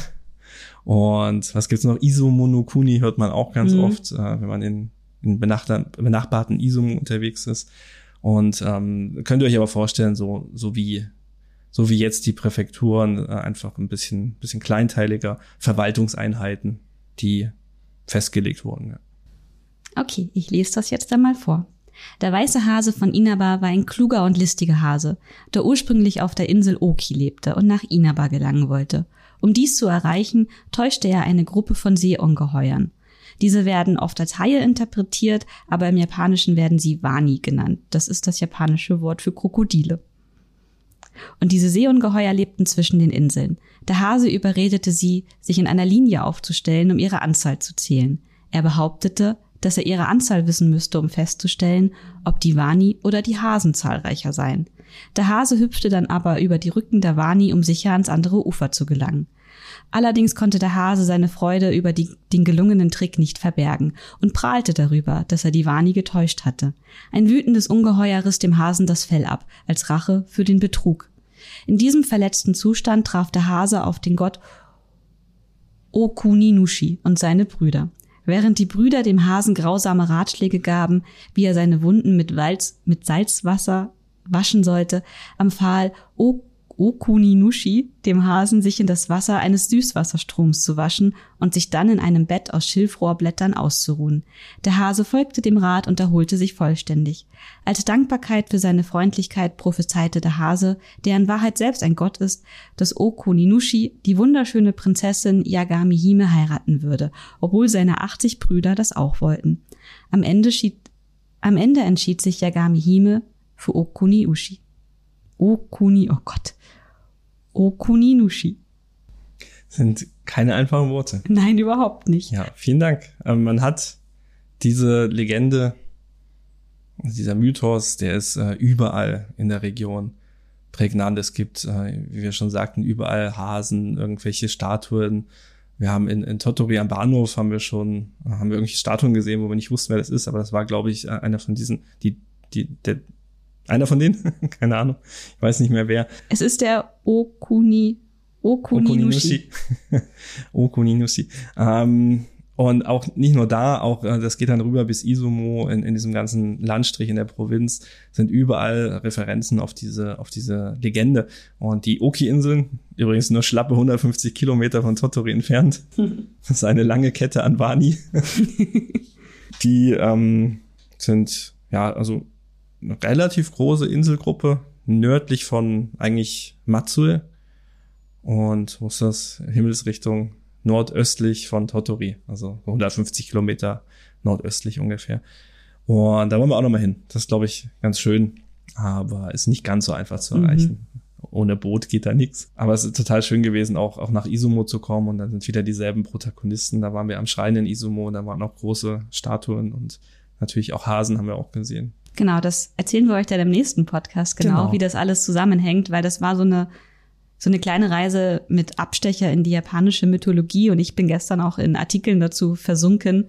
Und was gibt's noch? Izumo no Kuni hört man auch ganz Mhm. oft, äh, wenn man in, in benachbar- benachbarten Izumo unterwegs ist. Und ähm, könnt ihr euch aber vorstellen, so so wie so wie jetzt die Präfekturen, äh, einfach ein bisschen bisschen kleinteiliger Verwaltungseinheiten, die festgelegt wurden. Ja. Okay, ich lese das jetzt einmal vor. Der weiße Hase von Inaba war ein kluger und listiger Hase, der ursprünglich auf der Insel Oki lebte und nach Inaba gelangen wollte. Um dies zu erreichen, täuschte er eine Gruppe von Seeungeheuern. Diese werden oft als Haie interpretiert, aber im Japanischen werden sie Wani genannt. Das ist das japanische Wort für Krokodile. Und diese Seeungeheuer lebten zwischen den Inseln. Der Hase überredete sie, sich in einer Linie aufzustellen, um ihre Anzahl zu zählen. Er behauptete, dass er ihre Anzahl wissen müsste, um festzustellen, ob die Wani oder die Hasen zahlreicher seien. Der Hase hüpfte dann aber über die Rücken der Wani, um sicher ans andere Ufer zu gelangen. Allerdings konnte der Hase seine Freude über die, den gelungenen Trick nicht verbergen und prahlte darüber, dass er die Wani getäuscht hatte. Ein wütendes Ungeheuer riss dem Hasen das Fell ab, als Rache für den Betrug. In diesem verletzten Zustand traf der Hase auf den Gott Okuninushi und seine Brüder. Während die Brüder dem Hasen grausame Ratschläge gaben, wie er seine Wunden mit, Walz, mit Salzwasser waschen sollte, empfahl O Okuninushi dem Hasen, sich in das Wasser eines Süßwasserstroms zu waschen und sich dann in einem Bett aus Schilfrohrblättern auszuruhen. Der Hase folgte dem Rat und erholte sich vollständig. Als Dankbarkeit für seine Freundlichkeit prophezeite der Hase, der in Wahrheit selbst ein Gott ist, dass Okuninushi die wunderschöne Prinzessin Yagami Hime heiraten würde, obwohl seine achtzig Brüder das auch wollten. Am Ende, schied, am Ende entschied sich Yagami Hime für Okuninushi. Okuni, oh Gott. Okuninushi. Sind keine einfachen Worte. Nein, überhaupt nicht. Ja, vielen Dank. Ähm, man hat diese Legende, dieser Mythos, der ist äh, überall in der Region prägnant. Es gibt, äh, wie wir schon sagten, überall Hasen, irgendwelche Statuen. Wir haben in, in Tottori am Bahnhof haben wir schon, haben wir irgendwelche Statuen gesehen, wo wir nicht wussten, wer das ist, aber das war, glaube ich, einer von diesen, die, die, der, einer von denen? Keine Ahnung. Ich weiß nicht mehr wer. Es ist der Okuni, Okuninushi. Okuninushi. Okuninushi. Ähm, Und auch nicht nur da, auch äh, das geht dann rüber bis Izumo, in, in diesem ganzen Landstrich in der Provinz sind überall Referenzen auf diese auf diese Legende. Und die Oki-Inseln, übrigens nur schlappe hundertfünfzig Kilometer von Tottori entfernt, das ist eine lange Kette an Wani. Die ähm, sind ja also eine relativ große Inselgruppe, nördlich von eigentlich Matsue. Und wo ist das? Himmelsrichtung nordöstlich von Tottori, also hundertfünfzig Kilometer nordöstlich ungefähr. Und da wollen wir auch nochmal hin. Das ist, glaube ich, ganz schön, aber ist nicht ganz so einfach zu erreichen. Mhm. Ohne Boot geht da nichts. Aber es ist total schön gewesen, auch, auch nach Izumo zu kommen und dann sind wieder dieselben Protagonisten. Da waren wir am Schrein in Izumo, da waren auch große Statuen und natürlich auch Hasen haben wir auch gesehen. Genau, das erzählen wir euch dann im nächsten Podcast, genau, genau. wie das alles zusammenhängt, weil das war so eine So eine kleine Reise mit Abstecher in die japanische Mythologie und ich bin gestern auch in Artikeln dazu versunken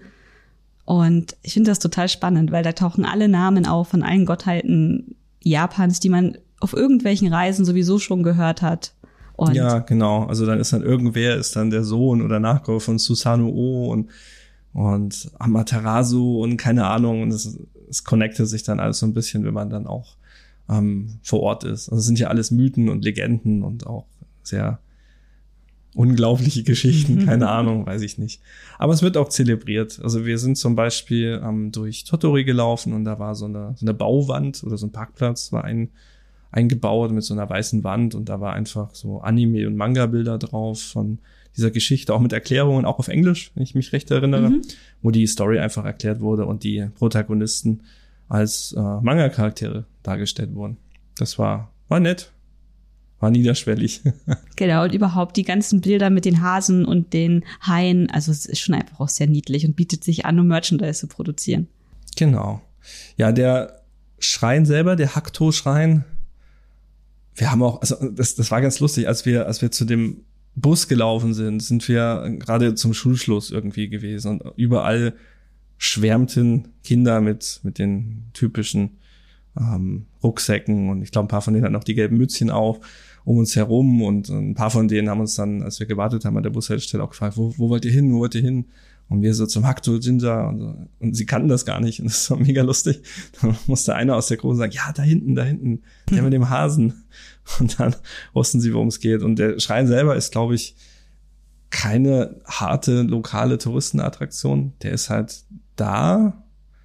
und ich finde das total spannend, weil da tauchen alle Namen auf von allen Gottheiten Japans, die man auf irgendwelchen Reisen sowieso schon gehört hat. Und ja, genau. Also dann ist dann irgendwer, ist dann der Sohn oder Nachkomme von Susanoo und, und Amaterasu und keine Ahnung und es, es connectet sich dann alles so ein bisschen, wenn man dann auch Ähm, vor Ort ist. Also es sind ja alles Mythen und Legenden und auch sehr unglaubliche Geschichten, keine Ahnung, weiß ich nicht. Aber es wird auch zelebriert. Also wir sind zum Beispiel ähm, durch Tottori gelaufen und da war so eine, so eine Bauwand oder so ein Parkplatz, war ein, eingebaut mit so einer weißen Wand und da war einfach so Anime- und Manga-Bilder drauf von dieser Geschichte, auch mit Erklärungen, auch auf Englisch, wenn ich mich recht erinnere, mhm. wo die Story einfach erklärt wurde und die Protagonisten als äh, Manga-Charaktere dargestellt wurden. Das war, war nett, war niederschwellig. Genau, und überhaupt die ganzen Bilder mit den Hasen und den Haien, also es ist schon einfach auch sehr niedlich und bietet sich an, um Merchandise zu produzieren. Genau. Ja, der Schrein selber, der Hakuto-Schrein, wir haben auch, also das, das war ganz lustig, als wir, als wir zu dem Bus gelaufen sind, sind wir gerade zum Schulschluss irgendwie gewesen und überall schwärmten Kinder mit mit den typischen ähm, Rucksäcken und ich glaube, ein paar von denen hatten auch die gelben Mützchen auf um uns herum und ein paar von denen haben uns dann, als wir gewartet haben an der Bushaltestelle, auch gefragt, wo, wo wollt ihr hin, wo wollt ihr hin? Und wir so zum Hakuto Jinja und, so. Und sie kannten das gar nicht und das war mega lustig. Dann musste einer aus der Gruppe sagen, ja, da hinten, da hinten, der mit dem Hasen. Und dann wussten sie, worum es geht. Und der Schrein selber ist, glaube ich, keine harte lokale Touristenattraktion. Der ist halt da,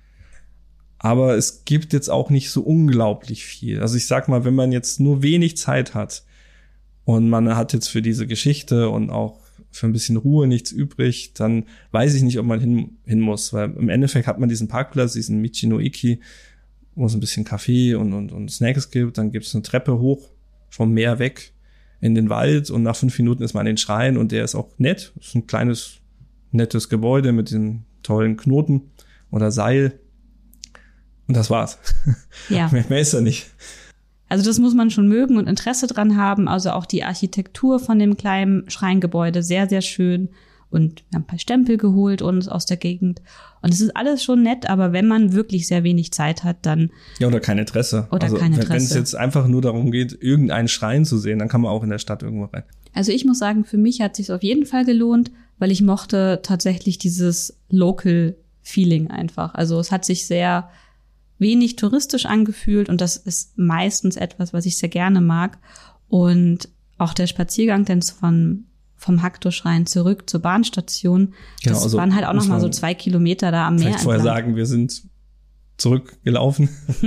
aber es gibt jetzt auch nicht so unglaublich viel. Also ich sag mal, wenn man jetzt nur wenig Zeit hat und man hat jetzt für diese Geschichte und auch für ein bisschen Ruhe nichts übrig, dann weiß ich nicht, ob man hin, hin muss, weil im Endeffekt hat man diesen Parkplatz, diesen Michi no Iki, wo es ein bisschen Kaffee und, und, und Snacks gibt, dann gibt es eine Treppe hoch vom Meer weg in den Wald und nach fünf Minuten ist man in den Schrein und der ist auch nett, das ist ein kleines, nettes Gebäude mit den tollen Knoten oder Seil. Und das war's. Ja. mehr, mehr ist da nicht. Also das muss man schon mögen und Interesse dran haben. Also auch die Architektur von dem kleinen Schreingebäude, sehr, sehr schön. Und wir haben ein paar Stempel geholt uns aus der Gegend. Und es ist alles schon nett, aber wenn man wirklich sehr wenig Zeit hat, dann... Ja, oder kein Interesse. Oder also, kein Interesse. Wenn es jetzt einfach nur darum geht, irgendeinen Schrein zu sehen, dann kann man auch in der Stadt irgendwo rein. Also ich muss sagen, für mich hat es sich auf jeden Fall gelohnt, weil ich mochte tatsächlich dieses Local-Feeling einfach. Also es hat sich sehr wenig touristisch angefühlt und das ist meistens etwas, was ich sehr gerne mag. Und auch der Spaziergang dann von vom Hakuto-Schrein zurück zur Bahnstation, genau, das also waren halt auch noch mal so zwei Kilometer da am Meer entlang. Vorher sagen, wir sind zurückgelaufen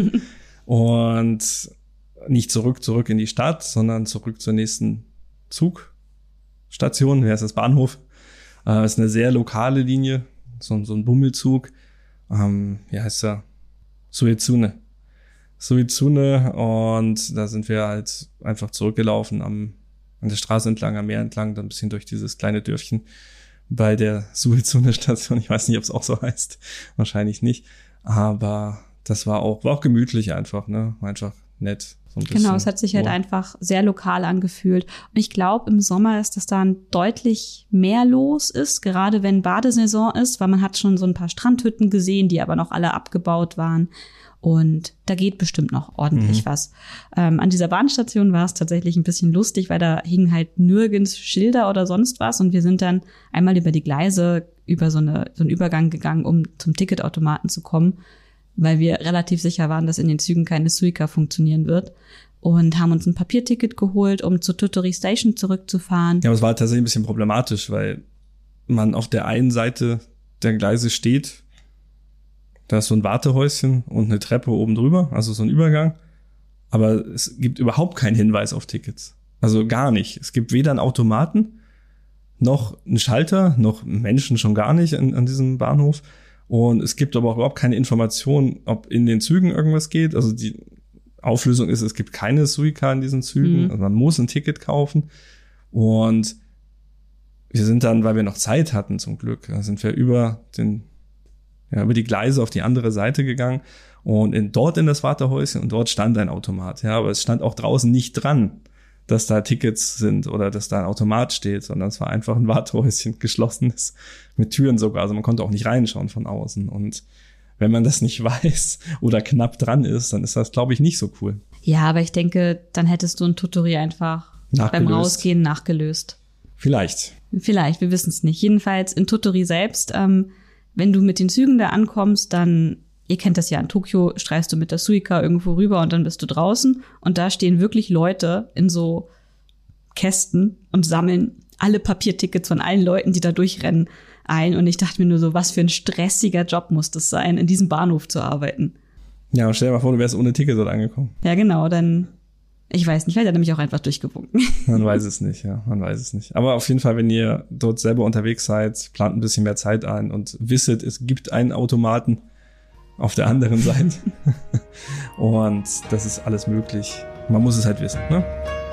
und nicht zurück, zurück in die Stadt, sondern zurück zur nächsten Zugstation, wie heißt das, Bahnhof. Äh, ist eine sehr lokale Linie, so, so ein Bummelzug. Ähm, wie heißt er? Suetsune. Suetsune und da sind wir halt einfach zurückgelaufen am, an der Straße entlang, am Meer entlang, dann ein bisschen durch dieses kleine Dörfchen bei der Suetsune-Station. Ich weiß nicht, ob es auch so heißt. Wahrscheinlich nicht. Aber das war auch, war auch gemütlich einfach, ne? Einfach nett. So ein genau, es hat sich halt einfach sehr lokal angefühlt. Und ich glaube, im Sommer ist, dass da deutlich mehr los ist, gerade wenn Badesaison ist, weil man hat schon so ein paar Strandhütten gesehen, die aber noch alle abgebaut waren. Und da geht bestimmt noch ordentlich mhm. was. Ähm, an dieser Bahnstation war es tatsächlich ein bisschen lustig, weil da hingen halt nirgends Schilder oder sonst was. Und wir sind dann einmal über die Gleise über so, eine, so einen Übergang gegangen, um zum Ticketautomaten zu kommen, weil wir relativ sicher waren, dass in den Zügen keine Suica funktionieren wird. Und haben uns ein Papierticket geholt, um zur Tottori Station zurückzufahren. Ja, aber es war tatsächlich ein bisschen problematisch, weil man auf der einen Seite der Gleise steht, da ist so ein Wartehäuschen und eine Treppe oben drüber, also so ein Übergang. Aber es gibt überhaupt keinen Hinweis auf Tickets. Also gar nicht. Es gibt weder einen Automaten, noch einen Schalter, noch Menschen schon gar nicht an, an diesem Bahnhof. Und es gibt aber auch überhaupt keine Information, ob in den Zügen irgendwas geht. Also die Auflösung ist, es gibt keine Suica in diesen Zügen. Mhm. Also man muss ein Ticket kaufen. Und wir sind dann, weil wir noch Zeit hatten zum Glück, sind wir über den, ja, über die Gleise auf die andere Seite gegangen und in, dort in das Wartehäuschen und dort stand ein Automat. Ja, aber es stand auch draußen nicht dran, dass da Tickets sind oder dass da ein Automat steht, sondern es war einfach ein Wartehäuschen, geschlossenes, mit Türen sogar. Also man konnte auch nicht reinschauen von außen. Und wenn man das nicht weiß oder knapp dran ist, dann ist das, glaube ich, nicht so cool. Ja, aber ich denke, dann hättest du ein Tutori einfach beim Rausgehen nachgelöst. Vielleicht. Vielleicht, wir wissen es nicht. Jedenfalls in Tottori selbst, ähm, wenn du mit den Zügen da ankommst, dann, ihr kennt das ja, in Tokio streifst du mit der Suica irgendwo rüber und dann bist du draußen. Und da stehen wirklich Leute in so Kästen und sammeln alle Papiertickets von allen Leuten, die da durchrennen, ein. Und ich dachte mir nur so, was für ein stressiger Job muss das sein, in diesem Bahnhof zu arbeiten. Ja, und stell dir mal vor, du wärst ohne Ticket dort angekommen. Ja, genau, dann, ich weiß nicht, vielleicht hat er mich auch einfach durchgewunken. Man weiß es nicht, ja, man weiß es nicht. Aber auf jeden Fall, wenn ihr dort selber unterwegs seid, plant ein bisschen mehr Zeit ein und wisset, es gibt einen Automaten auf der anderen Seite. Und das ist alles möglich. Man muss es halt wissen, ne?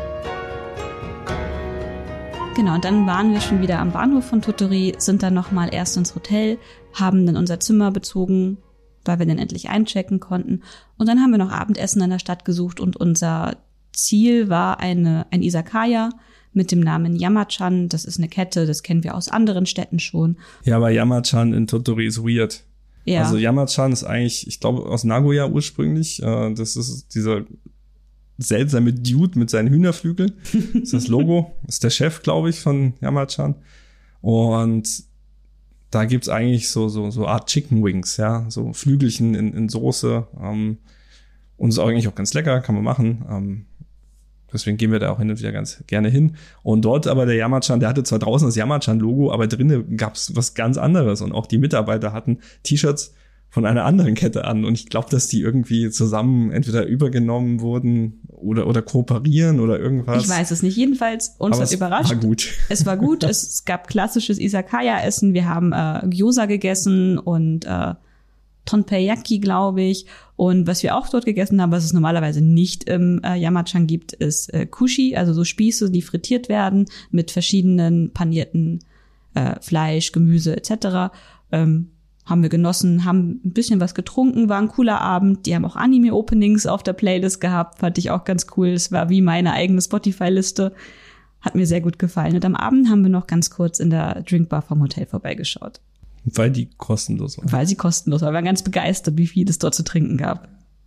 Genau, und dann waren wir schon wieder am Bahnhof von Tottori, sind dann nochmal erst ins Hotel, haben dann unser Zimmer bezogen, weil wir dann endlich einchecken konnten. Und dann haben wir noch Abendessen in der Stadt gesucht und unser Ziel war eine ein Izakaya mit dem Namen Yamachan. Das ist eine Kette, das kennen wir aus anderen Städten schon. Ja, aber Yamachan in Tottori ist weird. Ja. Also Yamachan ist eigentlich, ich glaube, aus Nagoya ursprünglich. Das ist dieser seltsame Dude mit seinen Hühnerflügeln. Das ist das Logo. Das ist der Chef, glaube ich, von Yamachan. Und da gibt's eigentlich so so so Art Chicken Wings, ja, so Flügelchen in, in Soße. Ähm, und ist eigentlich auch ganz lecker, kann man machen. Ähm, deswegen gehen wir da auch hin und wieder ganz gerne hin. Und dort aber der Yamachan, der hatte zwar draußen das Yamachan-Logo, aber drinnen gab's was ganz anderes. Und auch die Mitarbeiter hatten T-Shirts von einer anderen Kette an. Und ich glaube, dass die irgendwie zusammen entweder übergenommen wurden oder oder kooperieren oder irgendwas. Ich weiß es nicht. Jedenfalls, uns aber hat überrascht. Es war gut. Es war gut. Es gab klassisches Izakaya-Essen. Wir haben äh, Gyoza gegessen und äh, Tonpei-Yaki, glaube ich. Und was wir auch dort gegessen haben, was es normalerweise nicht im äh, Yamachan gibt, ist äh, Kushi, also so Spieße, die frittiert werden mit verschiedenen panierten äh, Fleisch, Gemüse et cetera. Ähm, haben wir genossen, haben ein bisschen was getrunken, war ein cooler Abend. Die haben auch Anime-Openings auf der Playlist gehabt, fand ich auch ganz cool. Es war wie meine eigene Spotify-Liste. Hat mir sehr gut gefallen. Und am Abend haben wir noch ganz kurz in der Drinkbar vom Hotel vorbeigeschaut. Weil die kostenlos war. Weil sie kostenlos war. Wir waren ganz begeistert, wie viel es dort zu trinken gab.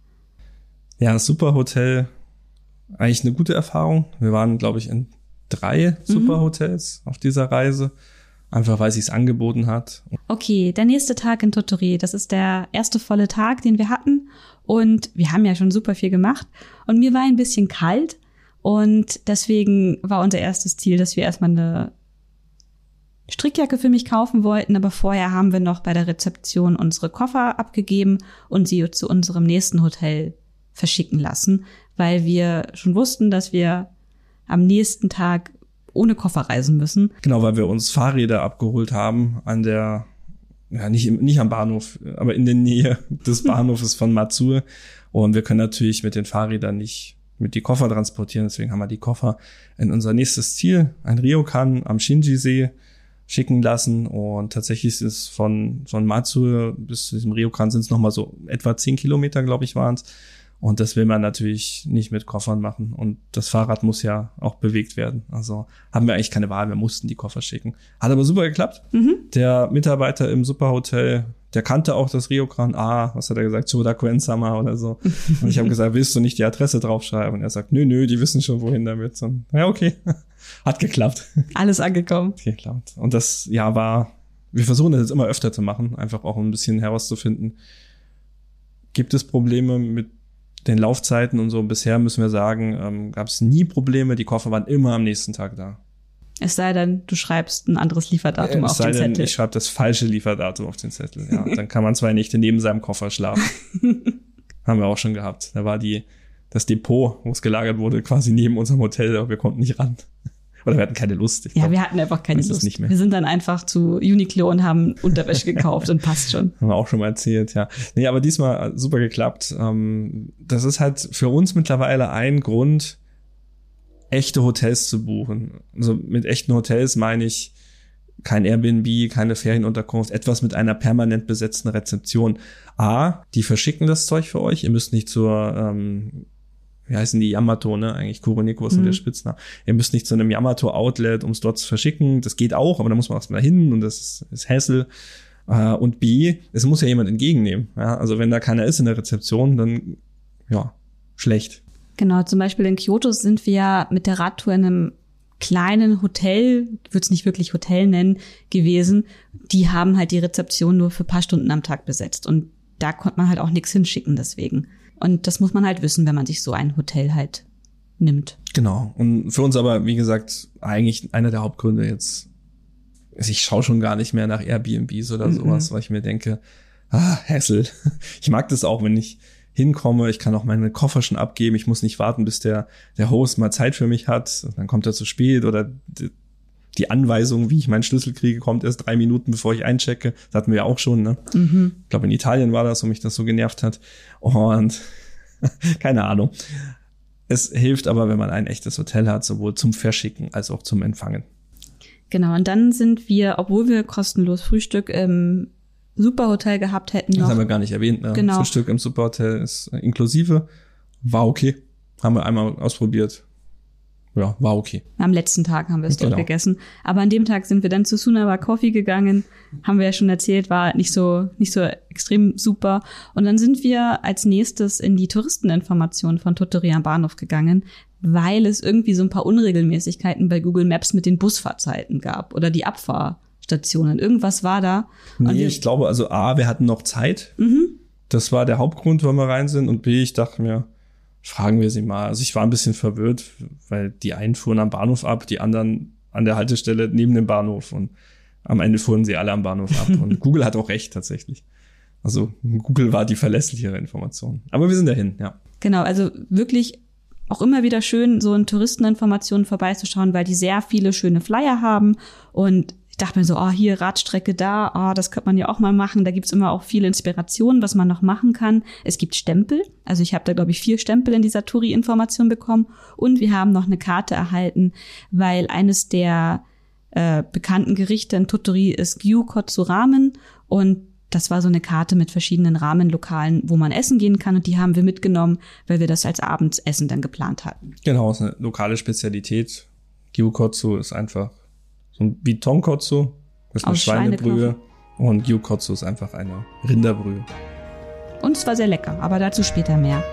Ja, super Hotel. Eigentlich eine gute Erfahrung. Wir waren, glaube ich, in drei Superhotels mhm. auf dieser Reise. Einfach, weil sie es angeboten hat. Okay, der nächste Tag in Tottori. Das ist der erste volle Tag, den wir hatten. Und wir haben ja schon super viel gemacht. Und mir war ein bisschen kalt. Und deswegen war unser erstes Ziel, dass wir erstmal eine Strickjacke für mich kaufen wollten, aber vorher haben wir noch bei der Rezeption unsere Koffer abgegeben und sie zu unserem nächsten Hotel verschicken lassen, weil wir schon wussten, dass wir am nächsten Tag ohne Koffer reisen müssen. Genau, weil wir uns Fahrräder abgeholt haben an der, ja nicht im, nicht am Bahnhof, aber in der Nähe des Bahnhofes von Matsue. Und wir können natürlich mit den Fahrrädern nicht mit die Koffer transportieren, deswegen haben wir die Koffer in unser nächstes Ziel, ein Ryokan am Shinji-See, schicken lassen. Und tatsächlich ist es von, von Matsue bis zu diesem Ryokan sind es nochmal so etwa zehn Kilometer, glaube ich, waren es. Und das will man natürlich nicht mit Koffern machen. Und das Fahrrad muss ja auch bewegt werden. Also haben wir eigentlich keine Wahl, wir mussten die Koffer schicken. Hat aber super geklappt. Mhm. Der Mitarbeiter im Superhotel, der kannte auch das Ryokan. Ah, was hat er gesagt? Chodaku-en-sama oder so. Und ich habe gesagt, willst du nicht die Adresse draufschreiben? Und er sagt, nö, nö, die wissen schon, wohin damit. Und ja, okay. Hat geklappt. Alles angekommen. Hat geklappt. Und das, ja, war wir versuchen das jetzt immer öfter zu machen, einfach auch um ein bisschen herauszufinden, gibt es Probleme mit den Laufzeiten und so. Bisher müssen wir sagen, ähm, gab es nie Probleme, die Koffer waren immer am nächsten Tag da. Es sei denn, du schreibst ein anderes Lieferdatum äh, auf den Zettel. Zettel. Ich schreibe das falsche Lieferdatum auf den Zettel. Ja, dann kann man zwei Nächte neben seinem Koffer schlafen. Haben wir auch schon gehabt. Da war die das Depot, wo es gelagert wurde, quasi neben unserem Hotel, aber wir konnten nicht ran. Oder wir hatten keine Lust. Ich ja, glaub, wir hatten einfach keine Lust. Nicht mehr. Wir sind dann einfach zu Uniqlo und haben Unterwäsche gekauft und passt schon. Haben wir auch schon mal erzählt, ja. Nee, aber diesmal super geklappt. Das ist halt für uns mittlerweile ein Grund, echte Hotels zu buchen. Also mit echten Hotels meine ich kein Airbnb, keine Ferienunterkunft, etwas mit einer permanent besetzten Rezeption. A, die verschicken das Zeug für euch. Ihr müsst nicht zur, ähm, wie heißen die, Yamato, ne? Eigentlich Kuroneko ist mhm. der Spitzname. Ihr müsst nicht zu einem Yamato-Outlet, um es dort zu verschicken. Das geht auch, aber da muss man erstmal hin und das ist, ist Hassel. Äh, und B, es muss ja jemand entgegennehmen. Ja? Also wenn da keiner ist in der Rezeption, dann, ja, schlecht. Genau, zum Beispiel in Kyoto sind wir ja mit der Radtour in einem kleinen Hotel, ich würde es nicht wirklich Hotel nennen, gewesen. Die haben halt die Rezeption nur für ein paar Stunden am Tag besetzt. Und da konnte man halt auch nichts hinschicken deswegen. Und das muss man halt wissen, wenn man sich so ein Hotel halt nimmt. Genau. Und für uns aber, wie gesagt, eigentlich einer der Hauptgründe jetzt, ich schaue schon gar nicht mehr nach Airbnbs oder mhm. sowas, weil ich mir denke, ah, Hassel. Ich mag das auch, wenn ich hinkomme, ich kann auch meine Koffer schon abgeben, ich muss nicht warten, bis der der Host mal Zeit für mich hat, dann kommt er zu spät oder die, die Anweisung, wie ich meinen Schlüssel kriege, kommt erst drei Minuten, bevor ich einchecke. Das hatten wir ja auch schon, ne? Mhm. Ich glaube, in Italien war das, wo mich das so genervt hat. Und keine Ahnung. Es hilft aber, wenn man ein echtes Hotel hat, sowohl zum Verschicken als auch zum Empfangen. Genau, und dann sind wir, obwohl wir kostenlos Frühstück im Superhotel gehabt hätten. Noch. Das haben wir gar nicht erwähnt. Ne? Genau. Frühstück im Superhotel ist inklusive. War okay. Haben wir einmal ausprobiert. Ja, war okay. Am letzten Tag haben wir es genau. dort gegessen. Aber an dem Tag sind wir dann zu Sunawa Coffee gegangen. Haben wir ja schon erzählt, war nicht so nicht so extrem super. Und dann sind wir als nächstes in die Touristeninformation von Tottori am Bahnhof gegangen, weil es irgendwie so ein paar Unregelmäßigkeiten bei Google Maps mit den Busfahrzeiten gab oder die Abfahrstationen. Irgendwas war da. Nee, wir, ich glaube, also A, wir hatten noch Zeit. Mhm. Das war der Hauptgrund, warum wir rein sind. Und B, ich dachte mir, fragen wir sie mal. Also ich war ein bisschen verwirrt, weil die einen fuhren am Bahnhof ab, die anderen an der Haltestelle neben dem Bahnhof. Und am Ende fuhren sie alle am Bahnhof ab. Und Google hat auch recht, tatsächlich. Also Google war die verlässlichere Information. Aber wir sind dahin, ja. Genau, also wirklich auch immer wieder schön, so in Touristeninformationen vorbeizuschauen, weil die sehr viele schöne Flyer haben. Und ich dachte mir so, oh, hier Radstrecke da, oh, das könnte man ja auch mal machen. Da gibt's immer auch viel Inspiration, was man noch machen kann. Es gibt Stempel. Also ich habe da, glaube ich, vier Stempel in dieser Touri-Information bekommen. Und wir haben noch eine Karte erhalten, weil eines der äh, bekannten Gerichte in Tottori ist Gyukotsu Ramen. Und das war so eine Karte mit verschiedenen Rahmenlokalen, wo man essen gehen kann. Und die haben wir mitgenommen, weil wir das als Abendsessen dann geplant hatten. Genau, ist eine lokale Spezialität. Gyukotsu ist einfach so wie Tonkotsu, das ist eine Schweinebrühe. Und Gyukotsu ist einfach eine Rinderbrühe. Und es war sehr lecker, aber dazu später mehr.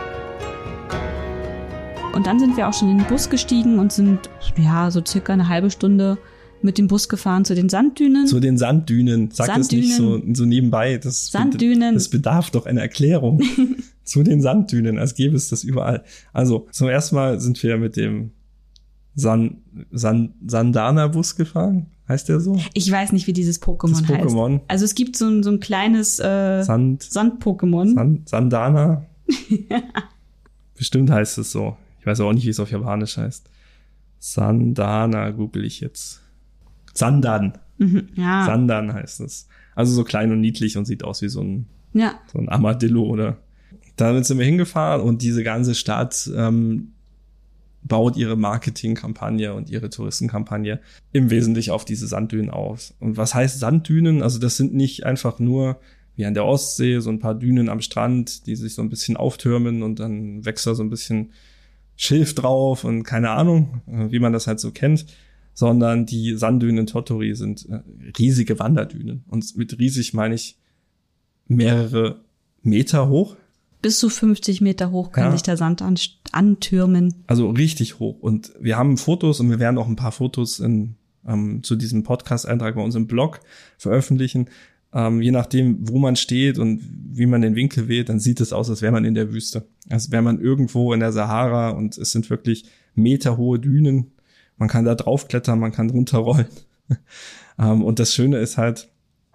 Und dann sind wir auch schon in den Bus gestiegen und sind, ja, so circa eine halbe Stunde mit dem Bus gefahren zu den Sanddünen. Zu den Sanddünen. Sag Sanddünen. das nicht so, so nebenbei. Das Sanddünen. Das bedarf doch einer Erklärung. Zu den Sanddünen, als gäbe es das überall. Also, zum ersten Mal sind wir mit dem San, San, Sandana-Bus gefahren. Heißt der so? Ich weiß nicht, wie dieses Pokémon heißt. Pokémon. Also es gibt so ein, so ein kleines äh, Sand, Sand-Pokémon. Sand, Sandana. Bestimmt heißt es so. Ich weiß auch nicht, wie es auf Japanisch heißt. Sandana google ich jetzt. Sandan. Mhm, ja. Sandan heißt es. Also so klein und niedlich und sieht aus wie so ein, ja. so ein Armadillo, oder? Damit sind wir hingefahren und diese ganze Stadt ähm, baut ihre Marketingkampagne und ihre Touristenkampagne im Wesentlichen auf diese Sanddünen aus. Und was heißt Sanddünen? Also das sind nicht einfach nur wie an der Ostsee so ein paar Dünen am Strand, die sich so ein bisschen auftürmen und dann wächst da so ein bisschen Schilf drauf und keine Ahnung, wie man das halt so kennt, sondern die Sanddünen in Tottori sind riesige Wanderdünen. Und mit riesig meine ich mehrere Meter hoch. Bis zu fünfzig Meter hoch kann ja. sich der Sand an, antürmen. Also richtig hoch. Und wir haben Fotos und wir werden auch ein paar Fotos in ähm, zu diesem Podcast-Eintrag bei uns im Blog veröffentlichen. Ähm, je nachdem, wo man steht und wie man den Winkel wählt, dann sieht es aus, als wäre man in der Wüste. Als wäre man irgendwo in der Sahara und es sind wirklich meterhohe Dünen. Man kann da draufklettern, man kann runterrollen. ähm, und das Schöne ist halt,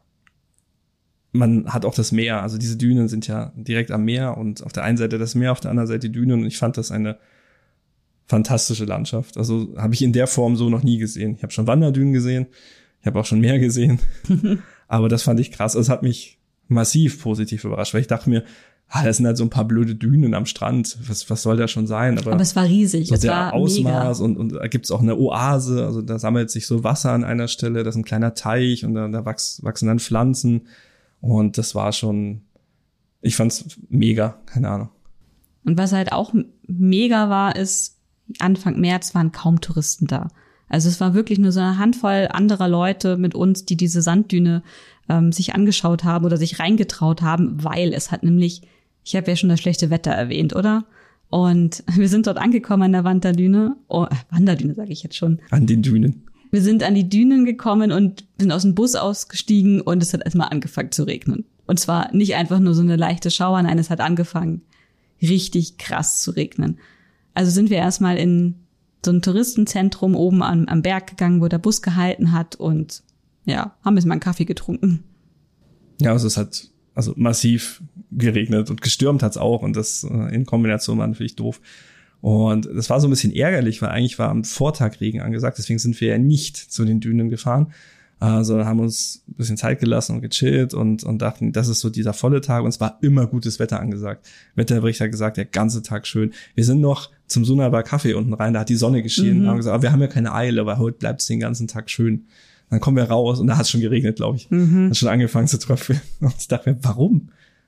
man hat auch das Meer. Also diese Dünen sind ja direkt am Meer und auf der einen Seite das Meer, auf der anderen Seite die Dünen. Und ich fand das eine fantastische Landschaft. Also habe ich in der Form so noch nie gesehen. Ich habe schon Wanderdünen gesehen, ich habe auch schon Meer gesehen. Aber das fand ich krass. Es hat mich massiv positiv überrascht, weil ich dachte mir, ah, das sind halt so ein paar blöde Dünen am Strand. Was, was soll da schon sein? Aber, Aber es war riesig. So es der war Ausmaß mega. und, und da gibt's auch eine Oase. Also da sammelt sich so Wasser an einer Stelle. Das ist ein kleiner Teich und da, da wachs, wachsen dann Pflanzen. Und das war schon, ich fand's mega. Keine Ahnung. Und was halt auch mega war, ist, Anfang März waren kaum Touristen da. Also es war wirklich nur so eine Handvoll anderer Leute mit uns, die diese Sanddüne ähm, sich angeschaut haben oder sich reingetraut haben, weil es hat nämlich, ich habe ja schon das schlechte Wetter erwähnt, oder? Und wir sind dort angekommen an der Wanderdüne. Oh, Wanderdüne sage ich jetzt schon. An den Dünen. Wir sind an die Dünen gekommen und sind aus dem Bus ausgestiegen und es hat erstmal angefangen zu regnen. Und zwar nicht einfach nur so eine leichte Schauer, nein, es hat angefangen richtig krass zu regnen. Also sind wir erstmal in so ein Touristenzentrum oben am, am Berg gegangen, wo der Bus gehalten hat und ja, haben jetzt mal einen Kaffee getrunken. Ja, also es hat also massiv geregnet und gestürmt hat's auch und das äh, in Kombination war natürlich doof. Und das war so ein bisschen ärgerlich, weil eigentlich war am Vortag Regen angesagt, deswegen sind wir ja nicht zu den Dünen gefahren, äh, sondern haben uns ein bisschen Zeit gelassen und gechillt und, und dachten, das ist so dieser volle Tag und es war immer gutes Wetter angesagt. Wetterbericht hat gesagt, der ganze Tag schön. Wir sind noch zum Sunaba Café unten rein, da hat die Sonne geschienen. Mhm. Da haben wir gesagt, aber wir haben ja keine Eile, aber heute bleibt's den ganzen Tag schön. Dann kommen wir raus und da hat's schon geregnet, glaube ich. Mhm. Hat schon angefangen zu tröpfeln. Und ich dachte mir, warum?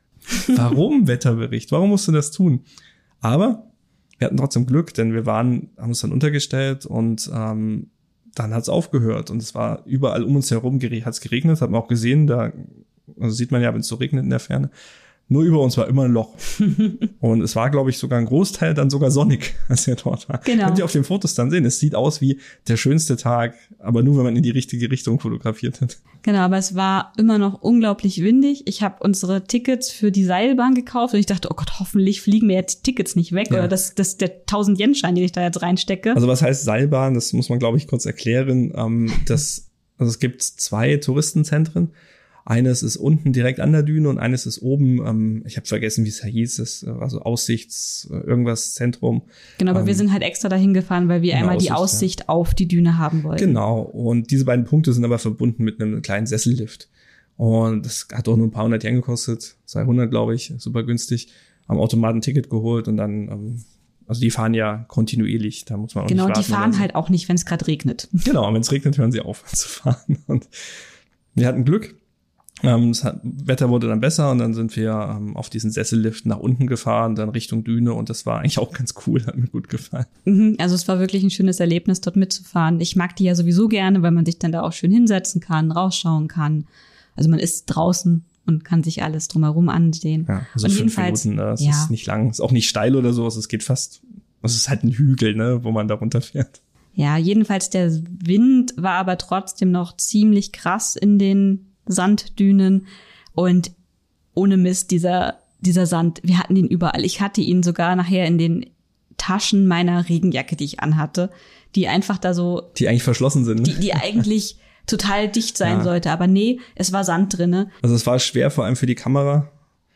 Warum Wetterbericht? Warum musst du das tun? Aber wir hatten trotzdem Glück, denn wir waren, haben uns dann untergestellt und ähm, dann hat's aufgehört. Und es war überall um uns herum, hat's geregnet, hat man auch gesehen, da also sieht man ja, wenn es so regnet in der Ferne. Nur über uns war immer ein Loch. Und es war, glaube ich, sogar ein Großteil dann sogar sonnig, als wir dort waren. Genau. Könnt ihr auf den Fotos dann sehen. Es sieht aus wie der schönste Tag, aber nur, wenn man in die richtige Richtung fotografiert hat. Genau, aber es war immer noch unglaublich windig. Ich habe unsere Tickets für die Seilbahn gekauft und ich dachte, oh Gott, hoffentlich fliegen mir jetzt die Tickets nicht weg. Ja. Oder das, das der tausend-Yen-Schein, den ich da jetzt reinstecke. Also was heißt Seilbahn? Das muss man, glaube ich, kurz erklären. Ähm, das, also es gibt zwei Touristenzentren. Eines ist unten direkt an der Düne und eines ist oben, ähm, ich habe vergessen, wie es hieß, das war so Aussichts, irgendwas Zentrum. Genau, aber ähm, wir sind halt extra dahin gefahren, weil wir genau, einmal die Aussicht, Aussicht ja. auf die Düne haben wollten. Genau, und diese beiden Punkte sind aber verbunden mit einem kleinen Sessellift. Und das hat auch nur ein paar hundert Yen gekostet, zweihundert glaube ich, super günstig. Am Automaten ein Ticket geholt und dann, ähm, also die fahren ja kontinuierlich, da muss man auch genau, nicht warten. Genau, die fahren so. halt auch nicht, wenn es gerade regnet. Genau, wenn es regnet, hören sie auf zu fahren. Und wir hatten Glück. Ähm, das hat, Wetter wurde dann besser und dann sind wir ähm, auf diesen Sessellift nach unten gefahren, dann Richtung Düne und das war eigentlich auch ganz cool, hat mir gut gefallen. Mhm, also es war wirklich ein schönes Erlebnis, dort mitzufahren. Ich mag die ja sowieso gerne, weil man sich dann da auch schön hinsetzen kann, rausschauen kann. Also man ist draußen und kann sich alles drumherum ansehen. Ja, so und fünf jedenfalls, Minuten, das ja. ist nicht lang, ist auch nicht steil oder so, es geht fast, es ist halt ein Hügel, ne, wo man da runterfährt. Ja, jedenfalls der Wind war aber trotzdem noch ziemlich krass in den Sanddünen und ohne Mist, dieser, dieser Sand, wir hatten ihn überall. Ich hatte ihn sogar nachher in den Taschen meiner Regenjacke, die ich anhatte, die einfach da so... Die eigentlich verschlossen sind. Ne? Die, die eigentlich total dicht sein ja. sollte, aber nee, es war Sand drinne. Also es war schwer, vor allem für die Kamera,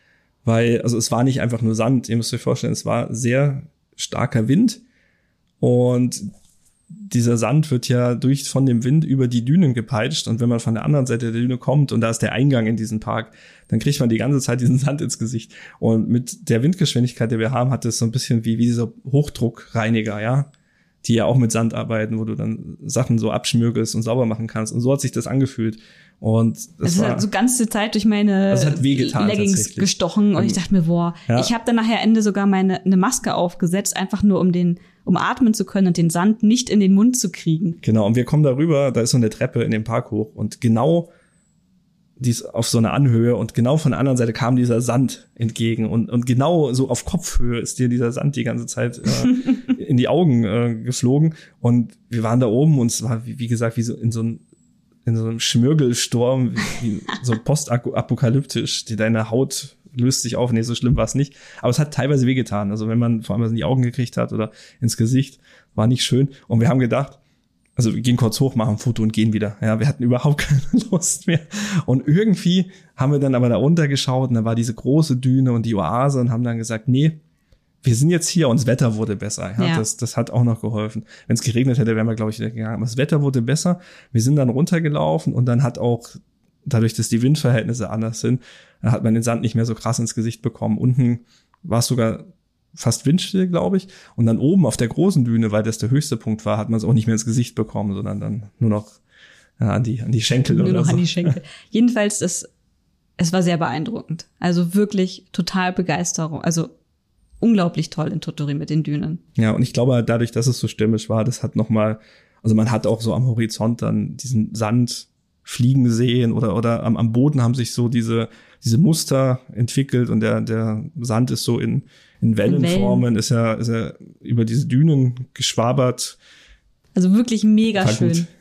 weil, also es war nicht einfach nur Sand, ihr müsst euch vorstellen, es war sehr starker Wind und dieser Sand wird ja durch von dem Wind über die Dünen gepeitscht und wenn man von der anderen Seite der Düne kommt und da ist der Eingang in diesen Park, dann kriegt man die ganze Zeit diesen Sand ins Gesicht. Und mit der Windgeschwindigkeit, die wir haben, hat es so ein bisschen wie, wie dieser Hochdruckreiniger, ja, die ja auch mit Sand arbeiten, wo du dann Sachen so abschmürgelst und sauber machen kannst. Und so hat sich das angefühlt. Und das es war, hat so ganze Zeit durch meine das hat wehgetan, Leggings gestochen und ich dachte mir, boah, ja. ich habe dann nachher Ende sogar meine eine Maske aufgesetzt, einfach nur um den um atmen zu können und den Sand nicht in den Mund zu kriegen. Genau, und wir kommen darüber, da ist so eine Treppe in den Park hoch und genau dies auf so einer Anhöhe und genau von der anderen Seite kam dieser Sand entgegen und und genau so auf Kopfhöhe ist dir dieser Sand die ganze Zeit äh, in die Augen äh, geflogen. Und wir waren da oben und es war, wie, wie gesagt, wie so in so einem in so einem Schmirgelsturm, wie, so postapokalyptisch, die deine Haut löst sich auf. Nee, so schlimm war es nicht. Aber es hat teilweise wehgetan. Also wenn man vor allem was in die Augen gekriegt hat oder ins Gesicht, war nicht schön. Und wir haben gedacht, also wir gehen kurz hoch, machen ein Foto und gehen wieder. Ja, wir hatten überhaupt keine Lust mehr. Und irgendwie haben wir dann aber da runtergeschaut und da war diese große Düne und die Oase und haben dann gesagt, nee, wir sind jetzt hier und das Wetter wurde besser. Ja, ja. Das, das hat auch noch geholfen. Wenn es geregnet hätte, wären wir, glaube ich, wieder gegangen. Aber das Wetter wurde besser. Wir sind dann runtergelaufen und dann hat auch, dadurch, dass die Windverhältnisse anders sind, hat man den Sand nicht mehr so krass ins Gesicht bekommen. Unten war es sogar fast windstill, glaube ich. Und dann oben auf der großen Düne, weil das der höchste Punkt war, hat man es auch nicht mehr ins Gesicht bekommen, sondern dann nur noch ja, an die an die Schenkel nur oder noch so. An die Schenkel. Jedenfalls, das, es war sehr beeindruckend. Also wirklich total Begeisterung. Also unglaublich toll in Tottori mit den Dünen. Ja, und ich glaube, dadurch, dass es so stürmisch war, das hat noch mal, also man hat auch so am Horizont dann diesen Sand fliegen sehen oder oder am, am Boden haben sich so diese diese Muster entwickelt und der der Sand ist so in in Wellenformen, Wellen. ist ja ist ja über diese Dünen geschwabert. Also wirklich mega schön. Gut.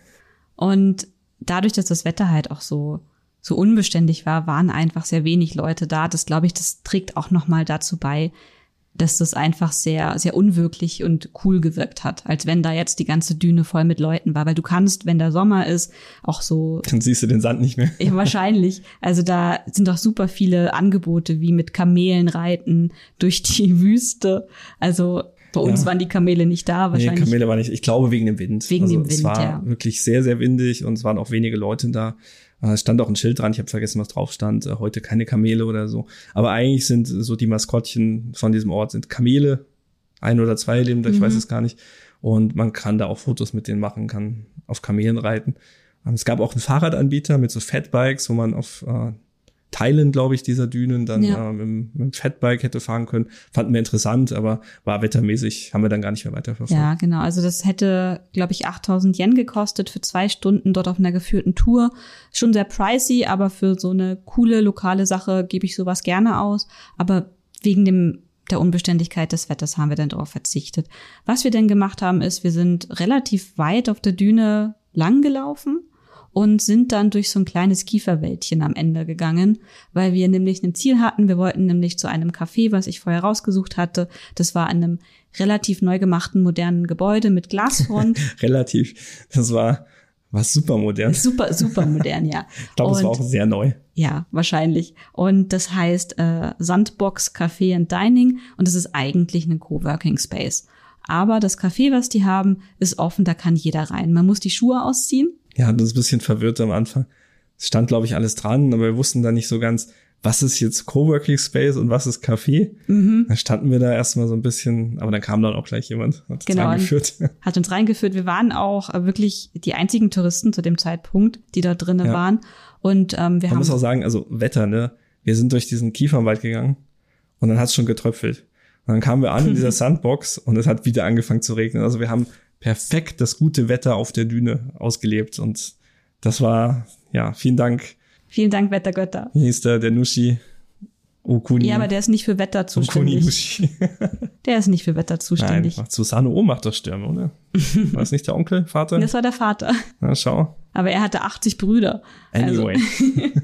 Und dadurch, dass das Wetter halt auch so so unbeständig war, waren einfach sehr wenig Leute da. Das glaube ich, das trägt auch noch mal dazu bei, dass das einfach sehr, sehr unwirklich und cool gewirkt hat, als wenn da jetzt die ganze Düne voll mit Leuten war, weil du kannst, wenn der Sommer ist, auch so. Dann siehst du den Sand nicht mehr. Ja, wahrscheinlich. Also da sind doch super viele Angebote, wie mit Kamelen reiten durch die Wüste. Also bei uns ja. waren die Kamele nicht da, wahrscheinlich. Nee, Kamele waren nicht, ich glaube wegen dem Wind. Wegen also dem Wind, es war ja. wirklich sehr, sehr windig und es waren auch wenige Leute da. Es stand auch ein Schild dran, ich habe vergessen, was drauf stand, heute keine Kamele oder so. Aber eigentlich sind so die Maskottchen von diesem Ort sind Kamele, ein oder zwei leben da, ich mhm. weiß es gar nicht. Und man kann da auch Fotos mit denen machen, kann auf Kamelen reiten. Es gab auch einen Fahrradanbieter mit so Fatbikes, wo man auf äh, Teilen, glaube ich, dieser Dünen dann ja. äh, mit, mit dem Fatbike hätte fahren können. Fanden wir interessant, aber war wettermäßig, haben wir dann gar nicht mehr weiterverfolgt. Ja, genau. Also das hätte, glaube ich, achttausend Yen gekostet für zwei Stunden dort auf einer geführten Tour. Schon sehr pricey, aber für so eine coole lokale Sache gebe ich sowas gerne aus. Aber wegen dem der Unbeständigkeit des Wetters haben wir dann darauf verzichtet. Was wir denn gemacht haben, ist, wir sind relativ weit auf der Düne lang gelaufen und sind dann durch so ein kleines Kieferwäldchen am Ende gegangen, weil wir nämlich ein Ziel hatten. Wir wollten nämlich zu einem Café, was ich vorher rausgesucht hatte. Das war in einem relativ neu gemachten, modernen Gebäude mit Glasfront. Relativ. Das war, war super modern. Super, super modern, ja. Ich glaube, es war auch sehr neu. Ja, wahrscheinlich. Und das heißt äh, Sandbox Café and Dining und es ist eigentlich ein Coworking Space. Aber das Café, was die haben, ist offen, da kann jeder rein. Man muss die Schuhe ausziehen. Ja, das ist ein bisschen verwirrt am Anfang. Es stand, glaube ich, alles dran, aber wir wussten da nicht so ganz, was ist jetzt Coworking Space und was ist Café. Mhm. Da standen wir da erstmal so ein bisschen, aber dann kam dann auch gleich jemand, hat uns genau, reingeführt. Hat uns reingeführt. Wir waren auch wirklich die einzigen Touristen zu dem Zeitpunkt, die da drinnen ja. waren. Und ähm, wir Man haben muss auch sagen, also Wetter, ne? Wir sind durch diesen Kiefernwald gegangen und dann hat es schon getröpfelt. Und dann kamen wir an in dieser Sandbox und es hat wieder angefangen zu regnen. Also wir haben perfekt das gute Wetter auf der Düne ausgelebt und das war, ja, vielen Dank. Vielen Dank, Wettergötter. Hier ist der, der Nushi Okuni. Ja, aber der ist nicht für Wetter zuständig. Okuni Nushi. Der ist nicht für Wetter zuständig. Nein, Susanoo macht doch Stürme, oder? War das nicht der Onkel, Vater? Das war der Vater. Na, schau. Aber er hatte achtzig Brüder. Anyway. Also.